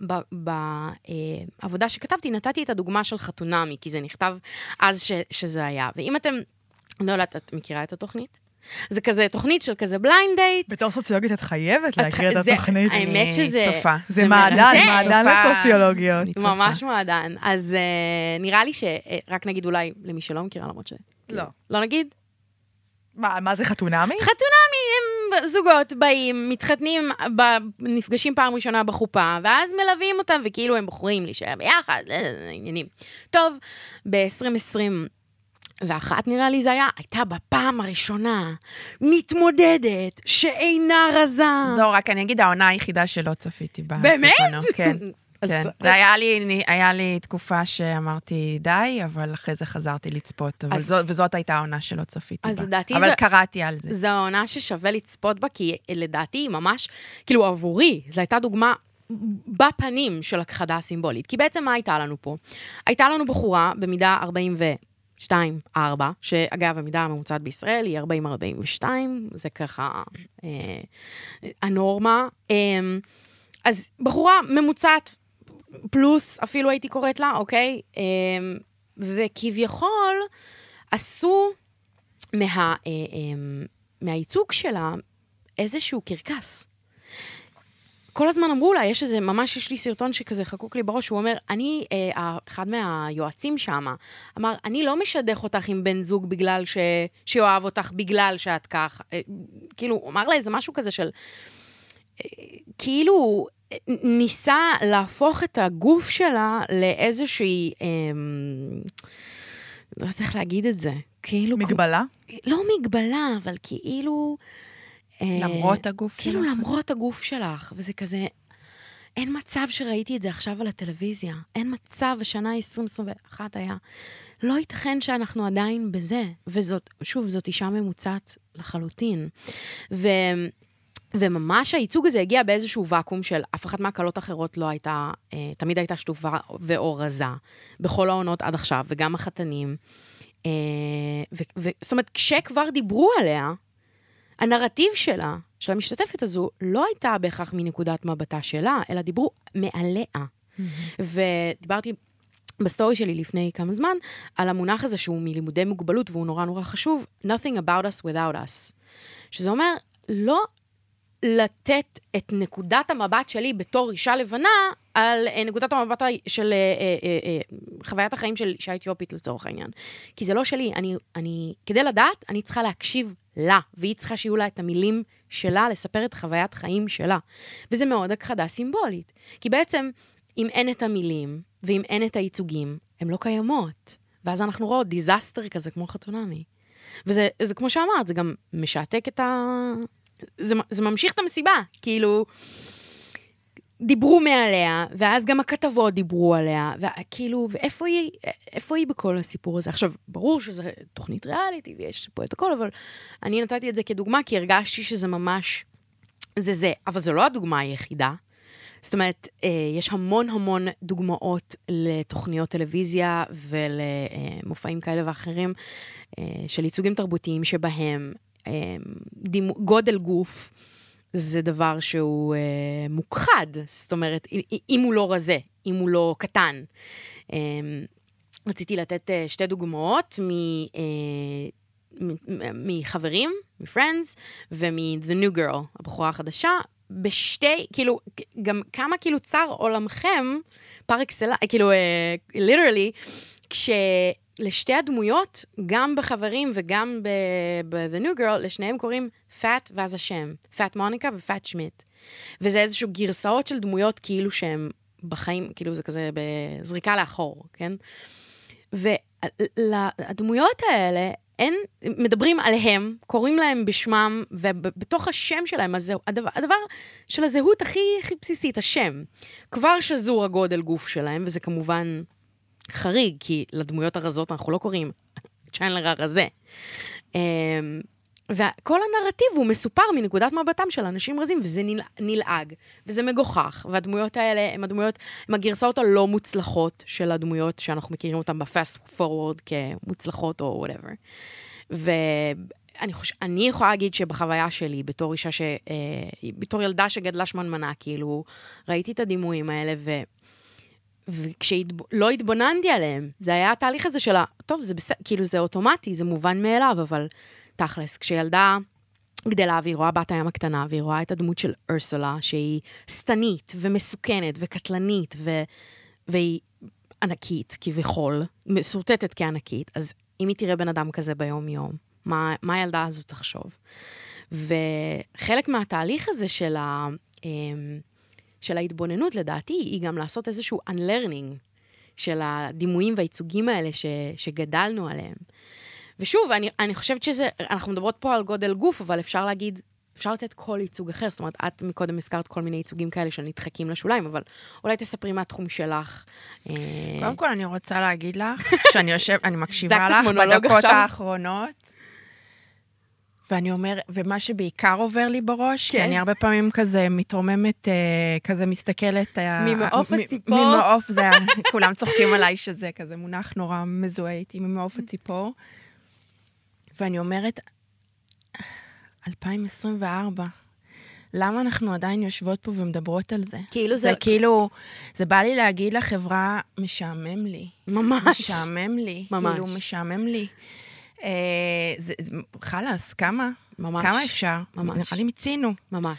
בעבודה שכתבתי, נתתי את הדוגמה של חתונמי, כי זה נכתב אז שזה היה. ואם אתם, לא יודעת, את מכירה את התוכנית? זה כזה תוכנית של כזה בליינד דייט. בתור סוציולוגית את חייבת להכיר את התוכנית. האמת שזה... צופה. זה מעדן לסוציולוגיות. ממש מעדן. אז נראה לי שרק נגיד אולי למי שלא מכירה, למרות ש... לא. לא נגיד? מה זה חתונמי? חתונמי הם זוגות באים, מתחתנים, נפגשים פעם ראשונה בחופה, ואז מלווים אותם, וכאילו הם בוחרים להישאר ביחד, עניינים. טוב, ב-2021 נראה לי זה היה, הייתה בפעם הראשונה מתמודדת שאינה רזה. זו רק אני אגיד, העונה היחידה שלא צפיתי בה. באמת? כן. כן, היה לי תקופה שאמרתי די, אבל אחרי זה חזרתי לצפות, וזאת הייתה העונה שלא צפיתי בה. אבל קראתי על זה. זו העונה ששווה לצפות בה, כי לדעתי ממש, כאילו עבורי, זו הייתה דוגמה בפנים של הכחדה הסימבולית. כי בעצם מה הייתה לנו פה? הייתה לנו בחורה במידה 42-4, שאגב, המידה הממוצעת בישראל היא 40-42, זה ככה הנורמה. אז בחורה ממוצעת, פלוס, אפילו הייתי קוראת לה, אוקיי? וכביכול עשו מהייצוג שלה איזשהו קרקס. כל הזמן אמרו לה, יש לי סרטון שכזה חקוק לי בראש, הוא אומר, אחד מהיועצים שם, אמר, אני לא משדך אותך עם בן זוג בגלל שיואב אותך, בגלל שאת כך. כאילו, הוא אמר לה איזה משהו כזה של, כאילו, ניסה להפוך את הגוף שלה לאיזושהי, לא צריך להגיד את זה, כאילו... מגבלה? לא מגבלה, אבל כאילו... למרות הגוף שלך? כאילו למרות הגוף שלך, וזה כזה... אין מצב שראיתי את זה עכשיו על הטלוויזיה, אין מצב, השנה 2021 היה. לא ייתכן שאנחנו עדיין בזה, וזאת, שוב, זאת אישה ממוצעת לחלוטין. וממש הייצוג הזה הגיע באיזשהו ואקום של אף אחת מהקלות אחרות לא הייתה, תמיד הייתה שטופה ואור רזה, בכל העונות עד עכשיו, וגם החתנים. זאת אומרת, כשכבר דיברו עליה, הנרטיב שלה, של המשתתפת הזו, לא הייתה בהכרח מנקודת מבטה שלה, אלא דיברו מעליה. ודיברתי בסטורי שלי לפני כמה זמן, על המונח הזה שהוא מלימודי מוגבלות, והוא נורא נורא חשוב, nothing about us without us. שזה אומר, לא לתת את נקודת המבט שלי בתור אישה לבנה, על נקודת המבט של חוויית החיים של אישה אתיופית לצורך העניין. כי זה לא שלי, כדי לדעת, אני צריכה להקשיב לה, והיא צריכה שיהיו לה את המילים שלה, לספר את חוויית חיים שלה. וזה מאוד הכחדה סימבולית. כי בעצם, אם אין את המילים, ואם אין את הייצוגים, הן לא קיימות. ואז אנחנו רואות דיזסטר כזה, כמו חתונמי. וזה כמו שאמרת, זה גם משעתק את זה ממשיך את המסיבה, כאילו, דיברו מעליה, ואז גם הכתבות דיברו עליה, וכאילו, ואיפה היא בכל הסיפור הזה? עכשיו, ברור שזה תוכנית ריאליטי, ויש פה את הכל, אבל אני נתתי את זה כדוגמה, כי הרגשתי שזה ממש, זה, אבל זו לא הדוגמה היחידה. זאת אומרת, יש המון דוגמאות לתוכניות טלוויזיה, ולמופעים כאלה ואחרים, של ייצוגים תרבותיים שבהם, גודל גוף, זה דבר שהוא מוכחד, זאת אומרת, אם הוא לא רזה, אם הוא לא קטן. רציתי לתת שתי דוגמאות מחברים, מ-Friends, ומ-The New Girl, הבחורה החדשה, בשתי, כאילו, גם כמה כאילו צר עולמכם, פר אקסלה, כאילו, literally, כשלשתי הדמויות, גם בחברים וגם ב-The New Girl, לשניהם קוראים פאט ואז השם, פאט מוניקה ופאט שמיט. וזה איזשהו גרסאות של דמויות כאילו שהם בחיים, כאילו זה כזה בזריקה לאחור, כן? והדמויות האלה, מדברים עליהם, קוראים להם בשמם, ובתוך השם שלהם, אז הדבר של הזהות הכי בסיסית, השם, כבר שזור הגודל גוף שלהם, וזה כמובן חריג, כי לדמויות הרזות אנחנו לא קוראים צ'יינלר הרזה. וכל הנרטיב הוא מסופר מנקודת מבטם של אנשים רזים, וזה נלעג, וזה מגוחך, והדמויות האלה הם הגרסאות הלא מוצלחות של הדמויות שאנחנו מכירים אותן בפאסט פורוורד כמוצלחות או whatever. ואני יכולה להגיד שבחוויה שלי, בתור אישה בתור ילדה שגדלה שמנמנה, כאילו, ראיתי את הדימויים האלה, וכשלא התבוננתי עליהם, זה היה התהליך הזה שלה, טוב, זה בסדר, כאילו זה אוטומטי, זה מובן מאליו, אבל תכלס, כשילדה גדלה והיא רואה בת הים הקטנה, והיא רואה את הדמות של ארסולה, שהיא סתנית ומסוכנת וקטלנית, והיא ענקית כביכול, מסורטטת כענקית, אז אם היא תראה בן אדם כזה ביום יום, מה הילדה הזו תחשוב? וחלק מהתהליך הזה של ההתבוננות, לדעתי, היא גם לעשות איזשהו unlearning של הדימויים והייצוגים האלה שגדלנו עליהם. ושוב, אני חושבת אנחנו מדברות פה על גודל גוף, אבל אפשר להגיד, אפשר לתת כל ייצוג אחר, זאת אומרת, את מקודם הזכרת כל מיני ייצוגים כאלה שנדחקים לשוליים, אבל אולי תספרי מהתחום שלך. קודם כל, אני רוצה להגיד לך, שאני מקשיבה לך בדקות האחרונות, ואני אומר, ומה שבעיקר עובר לי בראש, כי אני הרבה פעמים כזה מתרוממת, כזה מסתכלת... ממעוף הציפור. ממעוף, כולם צוחקים עליי שזה כזה מונח נורא מזוהה איתי, ממעוף הציפור. ואני אומרת, 2024, למה אנחנו עדיין יושבות פה ומדברות על זה? כאילו זה כאילו, זה בא לי להגיד לחברה, משעמם לי. ממש. משעמם לי. ממש. כאילו, משעמם לי. חלס, כמה? ממש. כמה אפשר? ממש. נראה לי מצינו. ממש.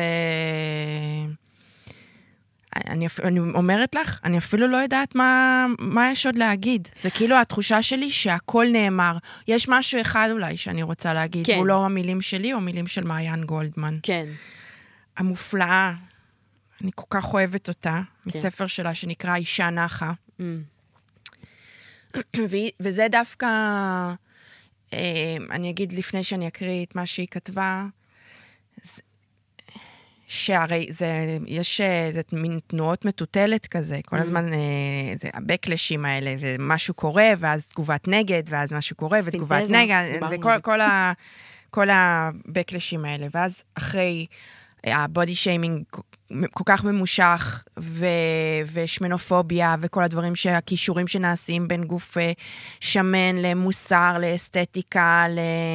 אני אומרת לך, אני אפילו לא יודעת מה יש עוד להגיד. זה כאילו התחושה שלי שהכל נאמר. יש משהו אחד אולי שאני רוצה להגיד, הוא לא המילים שלי, או המילים של מעיין גולדמן. כן. המופלאה, אני כל כך אוהבת אותה, מספר שלה שנקרא אישה נחה. וזה דווקא, אני אגיד לפני שאני אקריא את מה שהיא כתבה, שהרי יש מין תנועות מטוטלת כזה, כל הזמן זה הבקלשים האלה, ומשהו קורה, ואז תגובת נגד, ואז משהו קורה, ותגובת נגד, וכל הבקלשים האלה, ואז אחרי הבודי שיימינג כל כך ממושך, ושמנופוביה, וכל הדברים הכישורים שנעשים בין גוף שמן למוסר, לאסתטיקה,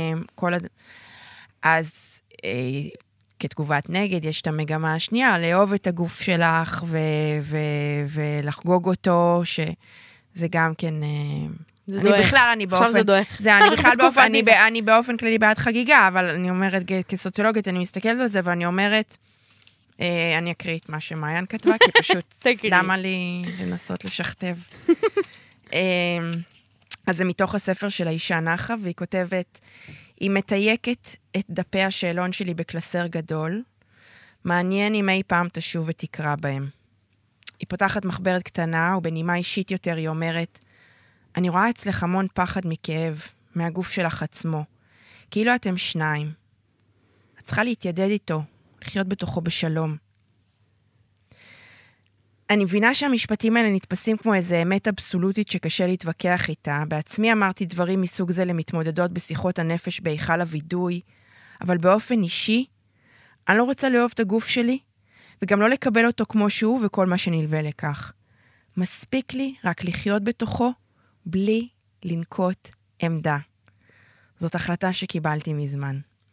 אז כתגובת נגד, יש את המגמה השנייה, לאהוב את הגוף שלך, ולחגוג אותו, שזה גם כן... זה דואך. בכלל, אני באופן... עכשיו זה דואך. אני בכלל באופן, אני באופן כללי בעד חגיגה, אבל אני אומרת, כסוציולוגית, אני מסתכלת על זה, ואני אומרת, אני אקריא את מה שמעיין כתבה, כי פשוט למה לי לנסות לשכתב. אז זה מתוך הספר של האישה נחה, והיא כותבת, היא מתייקת את דפי השאלון שלי בקלסר גדול, מעניין אם אי פעם תשוב ותקרא בהם. היא פותחת מחברת קטנה, ובנימה אישית יותר היא אומרת, אני רואה אצלך המון פחד מכאב, מהגוף שלך עצמו. כאילו אתם שניים. את צריכה להתיידד איתו, לחיות בתוכו בשלום. אני מבינה שהמשפטים האלה נתפסים כמו איזה אמת אבסולוטית שקשה להתווכח איתה. בעצמי אמרתי דברים מסוג זה למתמודדות בשיחות הנפש בהיכל הוידוי, אבל באופן אישי, אני לא רוצה לאהוב את הגוף שלי, וגם לא לקבל אותו כמו שהוא וכל מה שנלווה לכך. מספיק לי רק לחיות בתוכו, בלי לנקוט עמדה. זאת החלטה שקיבלתי מזמן.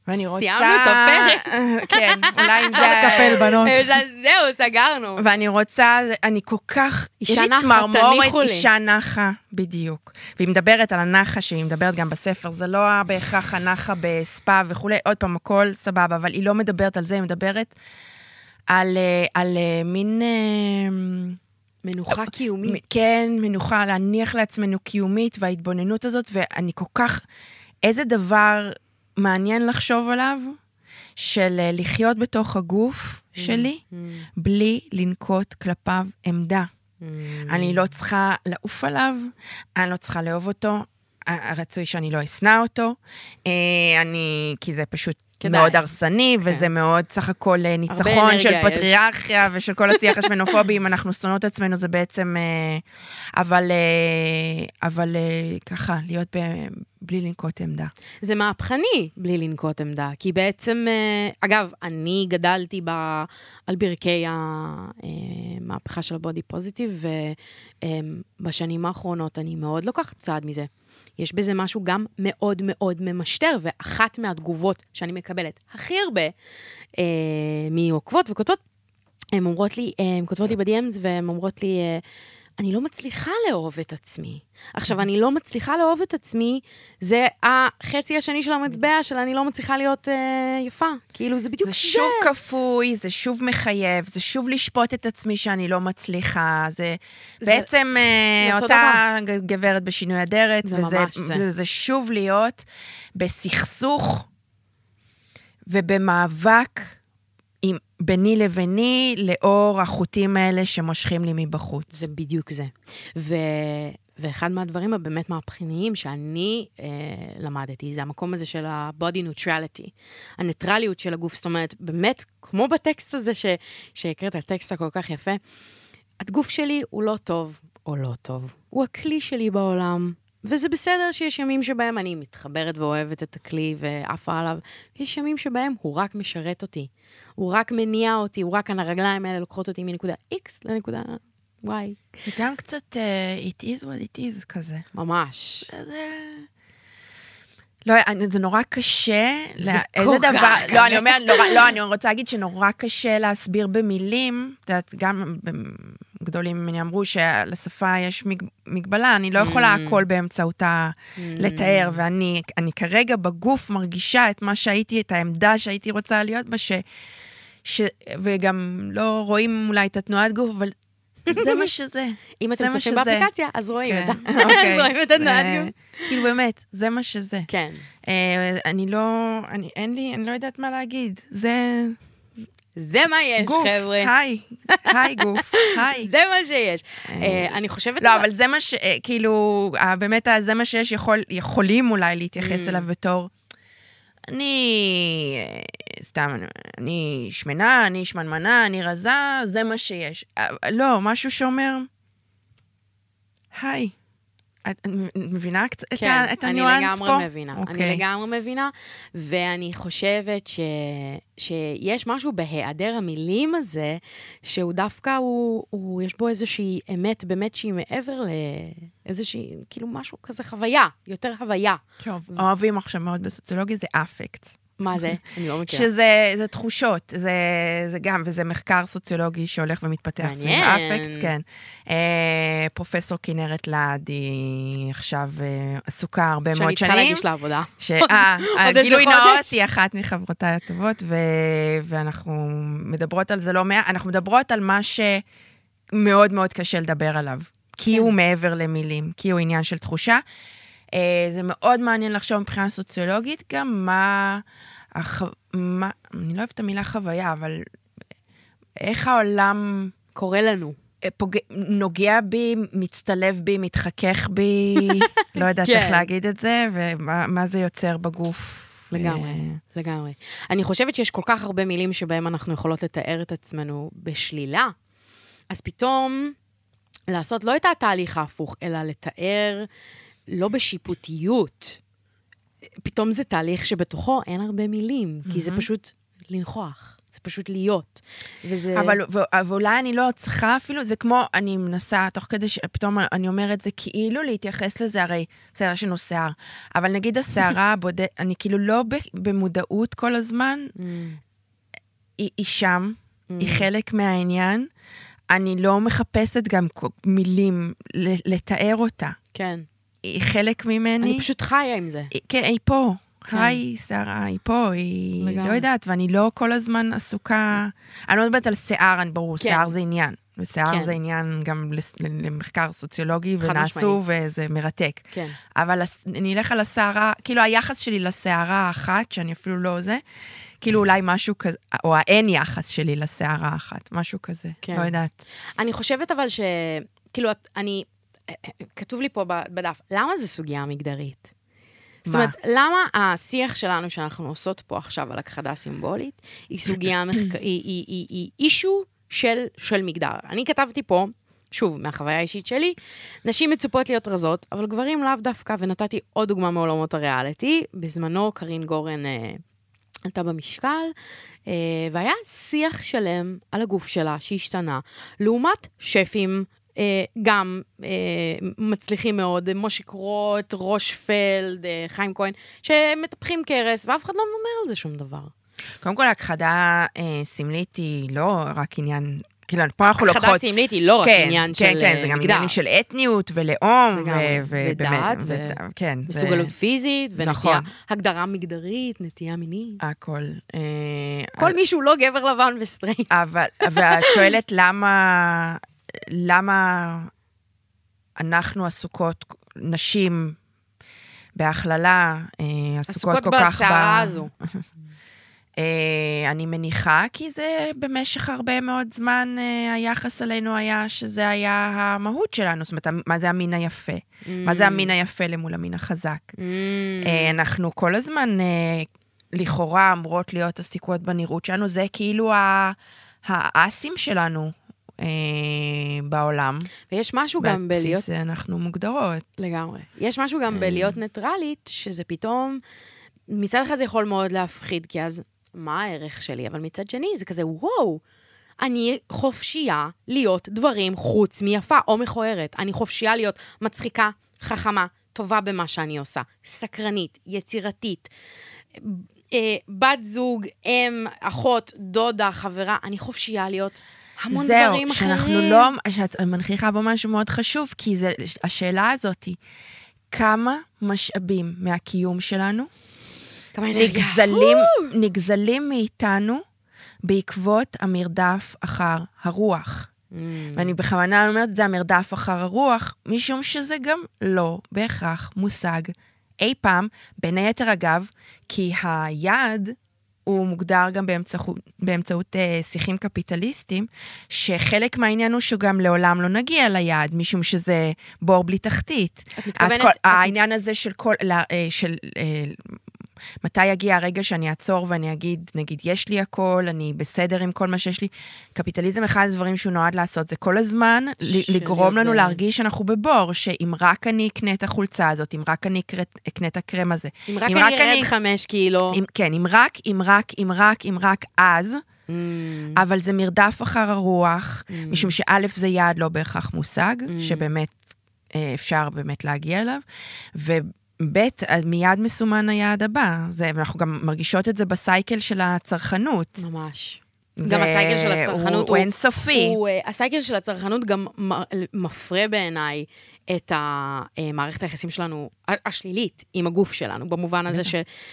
ואני רוצה... סיימנו את הפרק. כן, אולי אם זה... לקפל בנות. זהו, סגרנו. ואני רוצה, אני כל כך... יש לי צמרמורת, אישה נחה, בדיוק. והיא מדברת על הנחה, שהיא מדברת גם בספר, זה לא בהכרח הנחה בספה וכולי, עוד פעם, הכל סבבה, אבל היא לא מדברת על זה, היא מדברת על מין... מנוחה קיומית. כן, מנוחה, להניח לעצמנו קיומית, וההתבוננות הזאת, ואני כל כך... איזה דבר מעניין לחשוב עליו, של לחיות בתוך הגוף שלי, בלי לנקוט כלפיו עמדה. אני לא צריכה לעוף עליו, אני לא צריכה לאהוב אותו, רצוי שאני לא אסנע אותו, כי זה פשוט מאוד הרסני, וזה מאוד סך הכל ניצחון של פטריארכיה, ושל כל השיח השמנופובי, אם אנחנו שונאות עצמנו, זה בעצם, אבל ככה, להיות בלי לנקוט עמדה. זה מהפכני בלי לנקוט עמדה, כי בעצם, אגב, אני גדלתי על ברכי המהפכה של הבודי פוזיטיב, ובשנים האחרונות אני מאוד לוקחת צעד מזה. יש בזה משהו גם מאוד מאוד ממשטר, ואחת מהתגובות שאני מקבלת הכי הרבה מעוקבות וכותבות, הן אומרות לי, הן כותבות לי ב-DMs, והן אומרות לי, אני לא מצליחה לאהוב את עצמי. עכשיו, אני לא מצליחה לאהוב את עצמי, זה החצי השני של המטבע של אני לא מצליחה להיות יפה. כאילו, זה בדיוק זה. זה שוב כפוי, זה שוב מחייב, זה שוב לשפוט את עצמי שאני לא מצליחה, זה בעצם אותה גברת בשינוי אדרת, וזה שוב להיות בסכסוך ובמאבק ביני לביני, לאור החוטים האלה שמושכים לי מבחוץ. זה בדיוק זה. ואחד מהדברים הבאמת מהפכניים שאני למדתי, זה המקום הזה של ה-body neutrality, הניטרליות של הגוף, זאת אומרת, באמת, כמו בטקסט הזה שהקראת, הטקסט הכל כך יפה, הגוף שלי הוא לא טוב או לא טוב, הוא הכלי שלי בעולם, וזה בסדר שיש ימים שבהם אני מתחברת ואוהבת את הכלי ועפה עליו, ויש ימים שבהם הוא רק משרת אותי, הוא רק מניע אותי, הוא רק הרגליים האלה לוקחות אותי מנקודה X לנקודה Y. וגם קצת it is what it is כזה. ממש. לא, זה נורא קשה. זה כל כך קשה. לא, אני אומרת, לא, אני רוצה להגיד שנורא קשה להסביר במילים, גם גדולים ממני אמרו שלשפה יש מגבלה, אני לא יכולה הכל באמצעותה לתאר, ואני כרגע בגוף מרגישה את מה שהייתי, את העמדה שהייתי רוצה להיות בה, וגם לא רואים אולי את התנועת גוף, אבל זה מה שזה. אם אתם צופים באפליקציה, אז רואים את התנועת גוף. כאילו באמת, זה מה שזה. כן. אני לא יודעת מה להגיד. זה מה יש, חבר'ה. היי גוף, היי. זה מה שיש. אני חושבת... לא, אבל זה מה ש... כאילו, באמת, זה מה שיש, יכולים אולי להתייחס אליו בתור... אני שמנה, אני שמנמנה, אני רזה, זה מה שיש. לא, משהו שאומר... היי. את מבינה את הניואנס פה? אני לגמרי מבינה, ואני חושבת שיש משהו בהיעדר המילים הזה, שהוא דווקא, יש בו איזושהי אמת, באמת שהיא מעבר לאיזושהי, כאילו משהו כזה חוויה, יותר הוויה. טוב, אוהבים עכשיו מאוד בסוציולוגיה, זה אפקט. מה זה? אני לא מכירה. שזה תחושות, זה גם, וזה מחקר סוציולוגי שהולך ומתפתח סביב אפקט, כן. פרופסור כנרת לעד, היא עכשיו עסוקה הרבה מאוד שנים. שאני צריכה להגיש לעבודה. גילוי נאות היא אחת מחברותיי הטובות, ואנחנו מדברות על זה לא מעט, אנחנו מדברות על מה שמאוד מאוד קשה לדבר עליו, כי הוא מעבר למילים, כי הוא עניין של תחושה. זה מאוד מעניין לחשוב מבחינה סוציולוגית, גם אני לא אוהבת את המילה חוויה, אבל איך העולם קורא לנו, נוגע בי, מצטלב בי, מתחכך בי, לא יודעת איך להגיד את זה, ומה זה יוצר בגוף. לגמרי. אני חושבת שיש כל כך הרבה מילים שבהם אנחנו יכולות לתאר את עצמנו בשלילה, אז פתאום לעשות לא את התהליך ההפוך, אלא לתאר לא בשיפוטיות. פתאום זה תהליך שבתוכו אין הרבה מילים, כי זה פשוט לנחוח. זה פשוט להיות. וזה... אבל אולי אני לא צריכה אפילו, זה כמו, אני מנסה, תוך כדי שפתאום אני אומרת, זה כאילו להתייחס לזה, הרי בסדר, יש לנו שיער. אבל נגיד השערה, אני כאילו לא במודעות כל הזמן, היא שם, היא חלק מהעניין, אני לא מחפשת גם מילים לתאר אותה. כן. היא חלק ממני. אני פשוט חיה עם זה. כן, היא פה. היי, שרה, היא פה, היא לא יודעת, ואני לא כל הזמן עסוקה, אני לא מדברת על שיער, ברור, שיער זה עניין, ושיער זה עניין גם למחקר סוציולוגי, ונעשו, וזה מרתק. אבל אני אלך על השערה, כאילו היחס שלי לשערה האחת, שאני אפילו לא זה, כאילו אולי משהו כזה, או האין יחס שלי לשערה האחת, משהו כזה, לא יודעת. אני חושבת אבל כאילו, כתוב לי פה בדף, למה זו סוגיה מגדרית? זאת אומרת, למה השיח שלנו שאנחנו עושות פה עכשיו על הכחדה סימבולית, היא סוגיה, היא אישו של מגדר. אני כתבתי פה, שוב, מהחוויה האישית שלי, נשים מצופות להיות רזות, אבל גברים לאו דווקא, ונתתי עוד דוגמה מעולמות הריאליטי, בזמנו קרין גורן עלתה במשקל, והיה שיח שלם על הגוף שלה שהשתנה, לעומת שפים, גם מצליחים מאוד, מושיק רוט, רושפלד, חיים כהן, שמטפחים קרס, ואף אחד לא אומר על זה שום דבר. קודם כל, הכחדה סמלית היא לא רק עניין, כאילו, פה אנחנו לוקחות... הכחדה סמלית היא לא רק עניין של מגדר. כן, זה גם עניינים של אתניות ולאום, ודת, וסוגלות פיזית, ונטייה, הגדרה מגדרית, נטייה מינית. הכל. כל מישהו לא גבר לבן וסטרייט. ואת שואלת למה אנחנו עסוקות, נשים בהכללה, עסוקות כל כך... עסוקות בסערה הזו. אני מניחה, כי זה במשך הרבה מאוד זמן היחס עלינו היה שזה היה המהות שלנו, זאת אומרת, מה זה המין היפה? מה זה המין היפה למול המין החזק? אנחנו כל הזמן, לכאורה, אמורות להיות עסוקות בנראות שלנו, זה כאילו האסים שלנו, בעולם. ויש משהו גם בלהיות... בבסיס אנחנו מוגדרות. לגמרי. יש משהו גם בלהיות ניטרלית, שזה פתאום, מצד אחד זה יכול מאוד להפחיד, כי אז מה הערך שלי? אבל מצד שני זה כזה, וואו, אני חופשייה להיות דברים חוץ מיפה או מכוערת. אני חופשייה להיות מצחיקה, חכמה, טובה במה שאני עושה, סקרנית, יצירתית, בת זוג, אם, אחות, דודה, חברה, אני חופשייה להיות... המון דברים אחרים. זהו, שאנחנו לא, שאת מנכיחה בו משהו מאוד חשוב, כי זה, השאלה הזאת היא, כמה משאבים מהקיום שלנו נגזלים מאיתנו בעקבות המרדף אחר הרוח. ואני בכוונה אומרת, זה המרדף אחר הרוח, משום שזה גם לא בהכרח מושג אי פעם, בין היתר אגב, כי היעד הוא מוגדר גם באמצעות שיחים קפיטליסטיים, שחלק מהעניין הוא שגם לעולם לא נגיע ליעד, משום שזה בור בלי תחתית. את מתכוונת... העניין הזה של מתי יגיע הרגע שאני אעצור ואני אגיד, נגיד, יש לי הכל, אני בסדר עם כל מה שיש לי. קפיטליזם, אחד הדברים שהוא נועד לעשות, זה כל הזמן לגרום לנו להרגיש שאנחנו בבור, שאם רק אני אקנה את החולצה הזאת, אם רק אני אקנה את הקרם הזה. אם רק אני ארד 5 קילו. כן, אם רק אז, אבל זה מרדף אחר הרוח, משום שא' זה יעד לא בהכרח מושג, שבאמת אפשר באמת להגיע אליו, בית, מיד מסומן היעד הבא. אנחנו גם מרגישות את זה בסייקל של הצרכנות. ממש. גם הסייקל של הצרכנות הוא אינסופי. הסייקל של הצרכנות גם מפרה בעיניי את מערכת היחסים שלנו, השלילית, עם הגוף שלנו, במובן הזה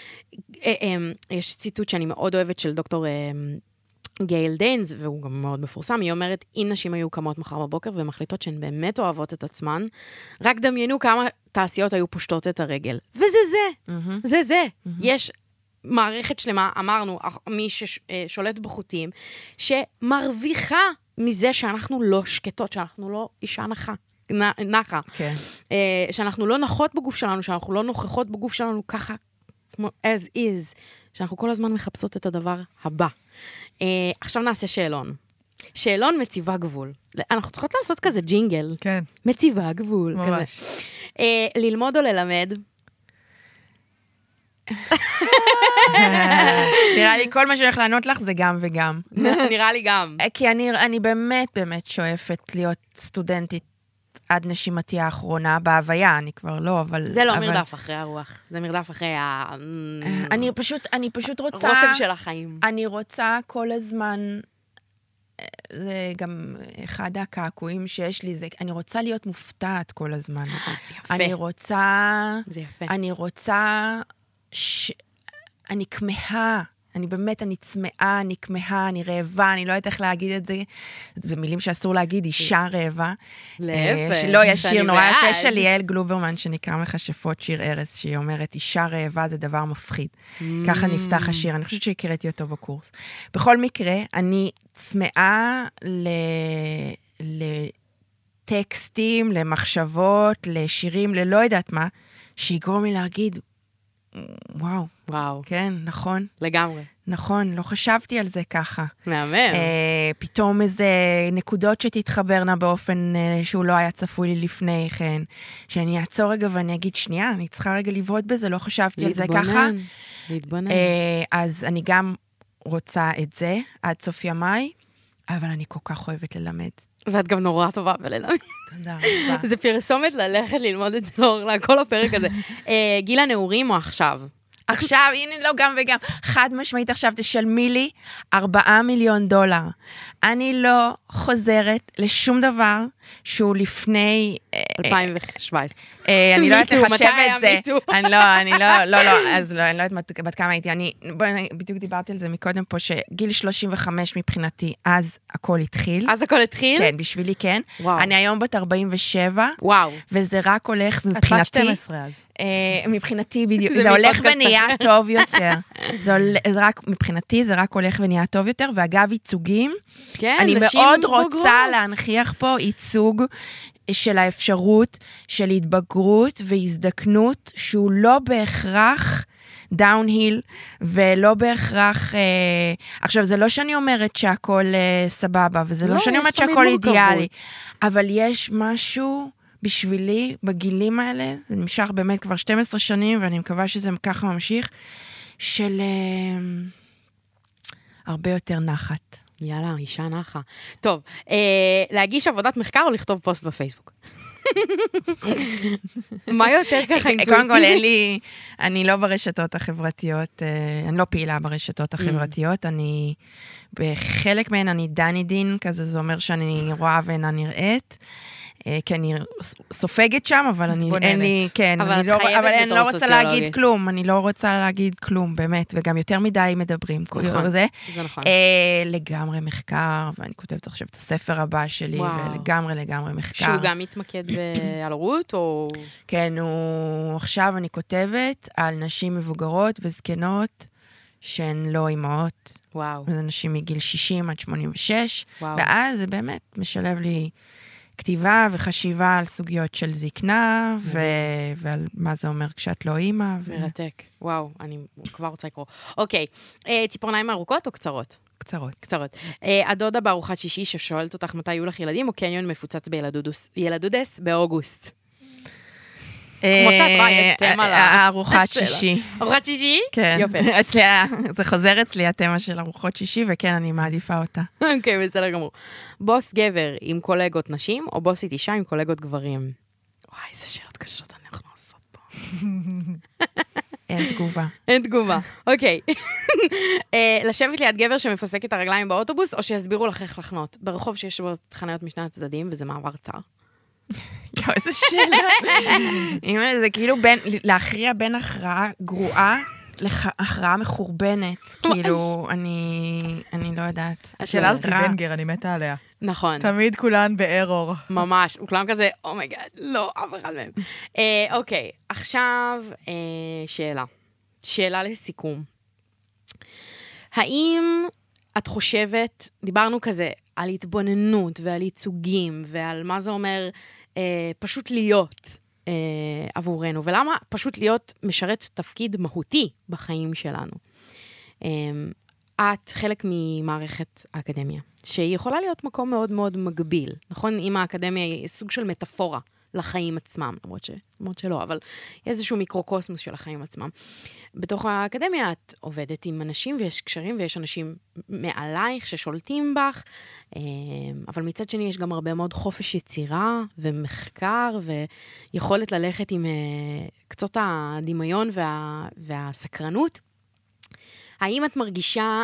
שיש ציטוט שאני מאוד אוהבת של דוקטור גייל דיינס, והוא גם מאוד מפורסם, היא אומרת, אם נשים היו קמות מחר בבוקר ומחליטות שהן באמת אוהבות את עצמן, רק דמיינו כמה תעשיות היו פושטות את הרגל. וזה זה. זה זה. יש מערכת שלמה, אמרנו, מי ששולט בחוטים, שמרוויחה מזה שאנחנו לא שקטות, שאנחנו לא אישה נחה. כן. שאנחנו לא נחות בגוף שלנו, שאנחנו לא נוכחות בגוף שלנו ככה, כמו as is, שאנחנו כל הזמן מחפשות את הדבר הבא. עכשיו נעשה שאלון. שאלון מציבה גבול. אנחנו צריכות לעשות כזה ג'ינגל. כן. מציבה גבול. ממש. ללמוד או ללמד? נראה לי כל מה שהולך לענות לך זה גם וגם. נראה לי גם. כי אני באמת באמת שואפת להיות סטודנטית עד נשימתי האחרונה בהוויה, אני כבר לא, אבל... זה לא מרדף אחרי הרוח, זה מרדף אחרי אני פשוט רוצה... רוטב של החיים. אני רוצה כל הזמן... זה גם אחד הקעקועים שיש לי, אני רוצה להיות מופתעת כל הזמן. זה יפה. זה יפה. אני רוצה אני כמהה, אני צמאה, אני כמהה, אני רעבה, אני לא יודעת איך להגיד את זה, ומילים שאסור להגיד, אישה רעבה. להפך. שלא, יש שיר נורא יפה של ליאל גלוברמן, שנקרא מכשפות שיר ארס, שהיא אומרת, אישה רעבה זה דבר מפחיד. ככה נפתח השיר, אני חושבת שהקראתי אותו בקורס. בכל מקרה, אני צמאה לטקסטים, למחשבות, לשירים, ללא יודעת מה, שיגרום לי להגיד, וואו. כן, נכון. לגמרי. נכון, לא חשבתי על זה ככה. מהמם. פתאום איזה נקודות שתתחברנה באופן שהוא לא היה צפוי לי לפני כן. שאני אעצור רגע ואני אגיד, שנייה, אני צריכה רגע לבהות בזה, לא חשבתי על זה ככה. להתבונן. אז אני גם רוצה את זה עד סוף ימיי, אבל אני כל כך אוהבת ללמד. ואת גם נורא טובה בללמד. תודה רבה. זה פרסומת ללכת ללמוד את זה, כל הפרק הזה. גיל הנעורים או עכשיו? עכשיו, הנה לא גם וגם, חד משמעית עכשיו, תשלמי לי $4 מיליון. אני לא חוזרת לשום דבר שהוא לפני... 2017. אני לא יודעת לחשב את זה. אני לא, אז לא, אני לא יודעת בת כמה הייתי. בדיוק דיברתי על זה מקודם פה, שגיל 35 מבחינתי, אז הכל התחיל. אז הכל התחיל? כן, בשבילי כן. אני היום בת 47. וואו. וזה רק הולך מבחינתי... את בת 12 אז. מבחינתי בדיוק, זה הולך ונהיה טוב יותר. מבחינתי זה רק הולך ונהיה טוב יותר, ואגב ייצוגים, אני מאוד רוצה להנכיח פה ייצוג של האפשרות של התבגרות והזדקנות, שהוא לא בהכרח דאון-היל, ולא בהכרח... עכשיו, זה לא שאני אומרת שהכל סבבה, וזה לא שאני אומרת שהכל אידיאלי, אבל יש משהו... בשבילי, בגילים האלה, זה נמשך באמת כבר 12 שנים, ואני מקווה שזה ככה ממשיך, של הרבה יותר נחת. יאללה, אישה נחה. טוב, להגיש עבודת מחקר או לכתוב פוסט בפייסבוק? מה יותר ככה אינטואיטיבי? קודם כל, אני לא ברשתות החברתיות, אני לא פעילה ברשתות החברתיות, אני, בחלק מהן אני דני דין, כזה זה אומר שאני רואה ואינה נראית, כי אני סופגת שם, אבל אין לי, כן, אבל אני לא רוצה להגיד כלום, אני לא רוצה להגיד כלום, באמת, וגם יותר מדי מדברים. זה נכון. לגמרי מחקר, ואני כותבת עכשיו את הספר הבא שלי, ולגמרי מחקר. שהוא גם מתמקד בהיעלרות, או... כן, עכשיו אני כותבת על נשים מבוגרות וזקנות, שהן לא אימהות. וואו. זה נשים מגיל 60 עד 86, ואז זה באמת משלב לי... כתיבה וחשיבה על סוגיות של זקנה, ועל מה זה אומר כשאת לא אימא. מרתק. וואו, אני כבר רוצה לקרוא. אוקיי, ציפורניים ארוכות או קצרות? קצרות. קצרות. הדודה בארוחת שישי ששואלת אותך מתי יהיו לך ילדים, או קניון מפוצץ בילדודס באוגוסט? כמו שאת רואה, יש תמה הארוחת שישי. ארוחת שישי? כן. יופי. זה חוזר אצלי התמה של ארוחות שישי, וכן, אני מעדיפה אותה. אוקיי, בסדר גמור. בוס גבר עם קולגות נשים, או בוסית אישה עם קולגות גברים? וואי, איזה שאלות קשות אנחנו עושות פה. אין תגובה. אין תגובה, אוקיי. לשבת ליד גבר שמפסק את הרגליים באוטובוס, או שיסבירו לך איך לחנות? ברחוב שיש בו חניות משני הצדדים, וזה מעבר צר. לא, איזה שאלה. זה כאילו להכריע בין הכרעה גרועה להכרעה מחורבנת. כאילו, אני לא יודעת. השאלה הזאת היא בנגר, אני מתה עליה. נכון. תמיד כולן בארור. ממש, וכולם כזה, אומייגאד, לא, אף אחד מהם. אוקיי, עכשיו שאלה לסיכום. האם את חושבת, דיברנו כזה על התבוננות ועל ייצוגים ועל מה זה אומר פשוט להיות עבורנו, ולמה פשוט להיות משרת תפקיד מהותי בחיים שלנו. את חלק ממערכת האקדמיה, שהיא יכולה להיות מקום מאוד מאוד מגביל, נכון? אם האקדמיה היא סוג של מטאפורה לחיים עצמם, למרות שלא, אבל איזשהו מיקרוקוסמוס של החיים עצמם. בתוך האקדמיה את עובדת עם אנשים ויש קשרים ויש אנשים מעלייך ששולטים בך, אבל מצד שני יש גם הרבה מאוד חופש יצירה ומחקר ויכולת ללכת עם קצות הדמיון והסקרנות. האם את מרגישה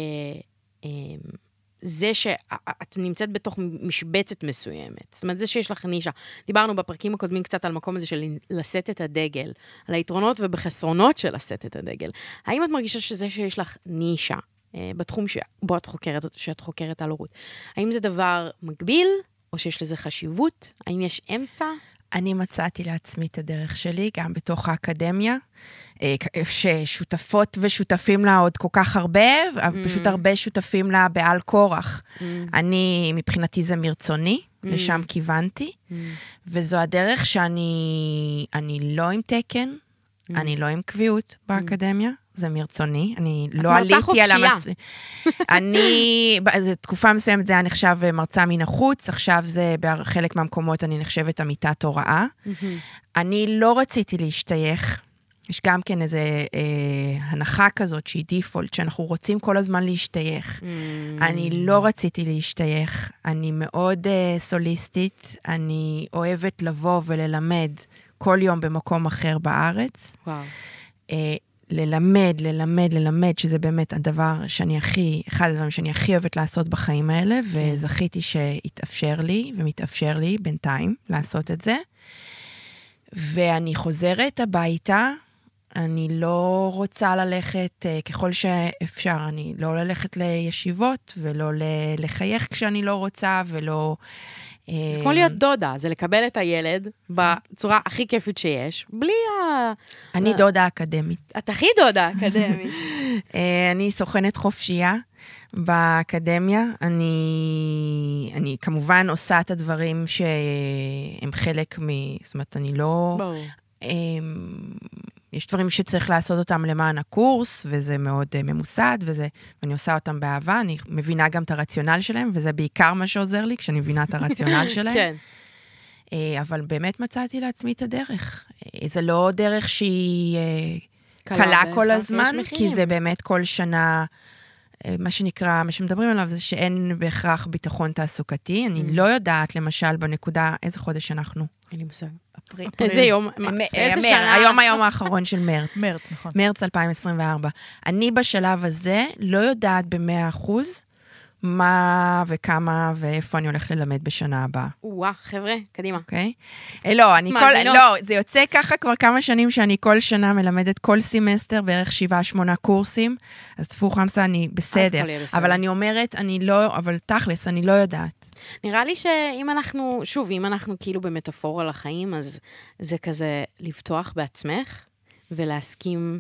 זה שאת נמצאת בתוך משבצת מסוימת, זאת אומרת, זה שיש לך נישה. דיברנו בפרקים הקודמים קצת על מקום הזה של לשאת את הדגל, על היתרונות ובחסרונות של לשאת את הדגל. האם את מרגישה שזה שיש לך נישה בתחום שבו שאת חוקרת על הורות? האם זה דבר מגביל, או שיש לזה חשיבות? האם יש אמצע? אני מצאתי לעצמי את הדרך שלי, גם בתוך האקדמיה, ששותפות ושותפים לה עוד כל כך הרבה, אבל פשוט הרבה שותפים לה בעל כורח. אני, מבחינתי זה מרצוני, לשם כיוונתי, וזו הדרך אני לא עם תקן, אני לא עם קביעות באקדמיה, זה מרצוני, אני לא עליתי על המסלול. תקופה מסוימת זה היה נחשב מרצה מן החוץ, עכשיו זה בחלק מהמקומות אני נחשבת עמיתת הוראה. אני לא רציתי להשתייך, יש גם כן איזו הנחה כזאת שהיא דיפולט, שאנחנו רוצים כל הזמן להשתייך. אני לא רציתי להשתייך, אני מאוד סוליסטית, אני אוהבת לבוא וללמד כל יום במקום אחר בארץ. וואו. ללמד, שזה באמת אחד הדברים שאני הכי אוהבת לעשות בחיים האלה, וזכיתי שהתאפשר לי, ומתאפשר לי בינתיים לעשות את זה. ואני חוזרת הביתה, אני לא רוצה ללכת, ככל שאפשר, אני לא ללכת לישיבות, ולא לחייך כשאני לא רוצה, ולא... זה כמו להיות דודה, זה לקבל את הילד בצורה הכי כיפית שיש, בלי אני דודה אקדמית. את הכי דודה אקדמית. אני סוכנת חופשייה באקדמיה. אני כמובן עושה את הדברים שהם חלק זאת אומרת, אני לא... יש דברים שצריך לעשות אותם למען הקורס, וזה מאוד ממוסד, ואני עושה אותם באהבה, אני מבינה גם את הרציונל שלהם, וזה בעיקר מה שעוזר לי, כשאני מבינה את הרציונל שלהם. כן. אבל באמת מצאתי לעצמי את הדרך. זה לא דרך שהיא קלה כל הזמן, כי זה באמת כל שנה, מה שנקרא, מה שמדברים עליו, זה שאין בהכרח ביטחון תעסוקתי. אני לא יודעת, למשל, בנקודה, איזה חודש אנחנו? אין לי מושג. איזה יום? איזה שנה? היום האחרון של מרץ. מרץ, נכון. מרץ 2024. אני בשלב הזה לא יודעת ב100% מה וכמה ואיפה אני הולך ללמד בשנה הבאה. חבר'ה, קדימה. אוקיי? לא, זה יוצא ככה כבר כמה שנים שאני כל שנה מלמדת כל סמסטר בערך 7-8 קורסים, אז תפור חמסה, אני בסדר. אבל אני אומרת, אבל תכלס, אני לא יודעת. נראה לי שאם אנחנו, שוב, אם אנחנו כאילו במטאפורה לחיים, אז זה כזה לפתוח בעצמך, ולהסכים,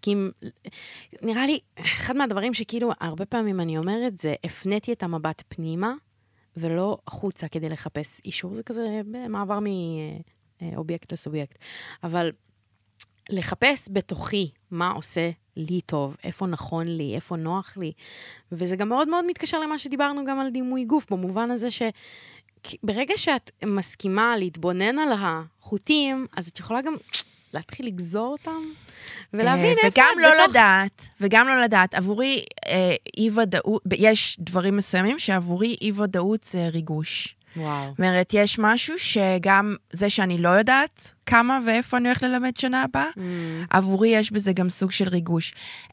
נראה לי, אחד מהדברים שכאילו, הרבה פעמים אני אומרת, זה הפניתי את המבט פנימה, ולא החוצה כדי לחפש אישור, זה כזה במעבר מאובייקט לסובייקט. אבל לחפש בתוכי מה עושה לי טוב, איפה נכון לי, איפה נוח לי, וזה גם מאוד מאוד מתקשר למה שדיברנו גם על דימוי גוף, במובן הזה שברגע שאת מסכימה להתבונן על החוטים, אז את יכולה גם להתחיל לגזור אותם, ולהבין איפה וגם לא לדעת, עבורי אי-ודאות, יש דברים מסוימים שעבורי אי-ודאות זה ריגוש. וואו. זאת אומרת, יש משהו שגם זה שאני לא יודעת כמה ואיפה אני הולכת ללמד שנה הבאה, עבורי יש בזה גם סוג של ריגוש.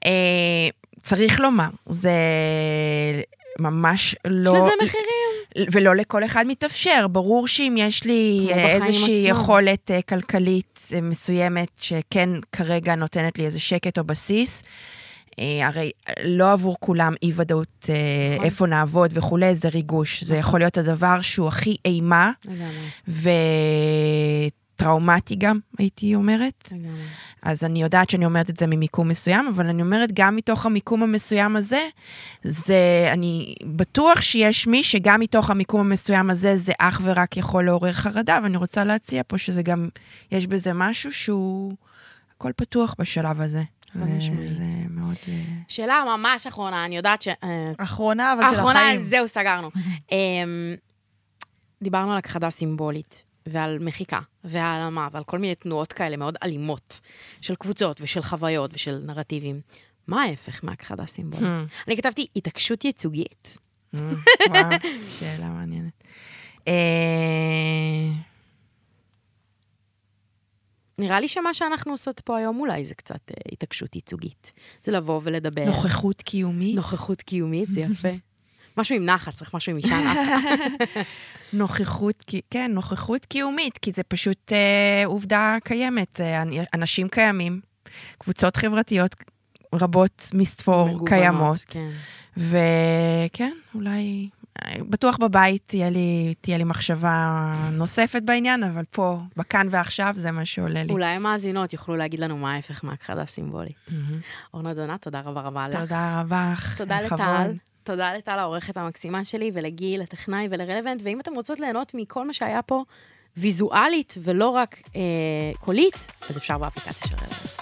צריך לומר, זה ממש לא... יש לזה מחירים. ולא לכל אחד מתאפשר. ברור שאם יש לי איזושהי יכולת כלכלית מסוימת, שכן כרגע נותנת לי איזה שקט או בסיס, הרי לא עבור כולם אי ודאות איפה נעבוד וכולי, זה ריגוש. זה יכול להיות הדבר שהוא הכי אימה, וטראומטי גם, הייתי אומרת. אז אני יודעת שאני אומרת את זה ממיקום מסוים, אבל אני אומרת גם מתוך המיקום המסוים הזה, אני בטוח שיש מי שגם מתוך המיקום המסוים הזה, זה אך ורק יכול לעורר חרדה, ואני רוצה להציע פה שזה גם, יש בזה משהו שהוא הכל פתוח בשלב הזה. זה מאוד... שאלה ממש אחרונה, אני יודעת ש... אחרונה, אבל של החיים. אחרונה, זהו, סגרנו. דיברנו על הכחדה סימבולית. ועל מחיקה, והעלמה, ועל כל מיני תנועות כאלה מאוד אלימות, של קבוצות ושל חוויות ושל נרטיבים. מה ההפך מהכחדה סימבולית? אני כתבתי התעקשות ייצוגית. וואו, שאלה מעניינת. נראה לי שמה שאנחנו עושות פה היום אולי זה קצת התעקשות ייצוגית. זה לבוא ולדבר. נוכחות קיומית. נוכחות קיומית, זה יפה. משהו עם נחת, צריך משהו עם אישה נחת. נוכחות קיומית, כי זה פשוט עובדה קיימת. אנשים קיימים, קבוצות חברתיות רבות מספור קיימות. כן. וכן, אולי, בטוח בבית תהיה לי מחשבה נוספת בעניין, אבל פה, בכאן ועכשיו, זה מה שעולה לי. אולי המאזינות יוכלו להגיד לנו מה ההפך מהכחדה סימבולית. אורנה דונת, תודה רבה לך. תודה רבה. תודה לטל. תודה לטל, העורכת המקסימה שלי, ולגיל, לטכנאי ולרלוונט, ואם אתם רוצות ליהנות מכל מה שהיה פה ויזואלית ולא רק קולית, אז אפשר באפליקציה של רלוונט.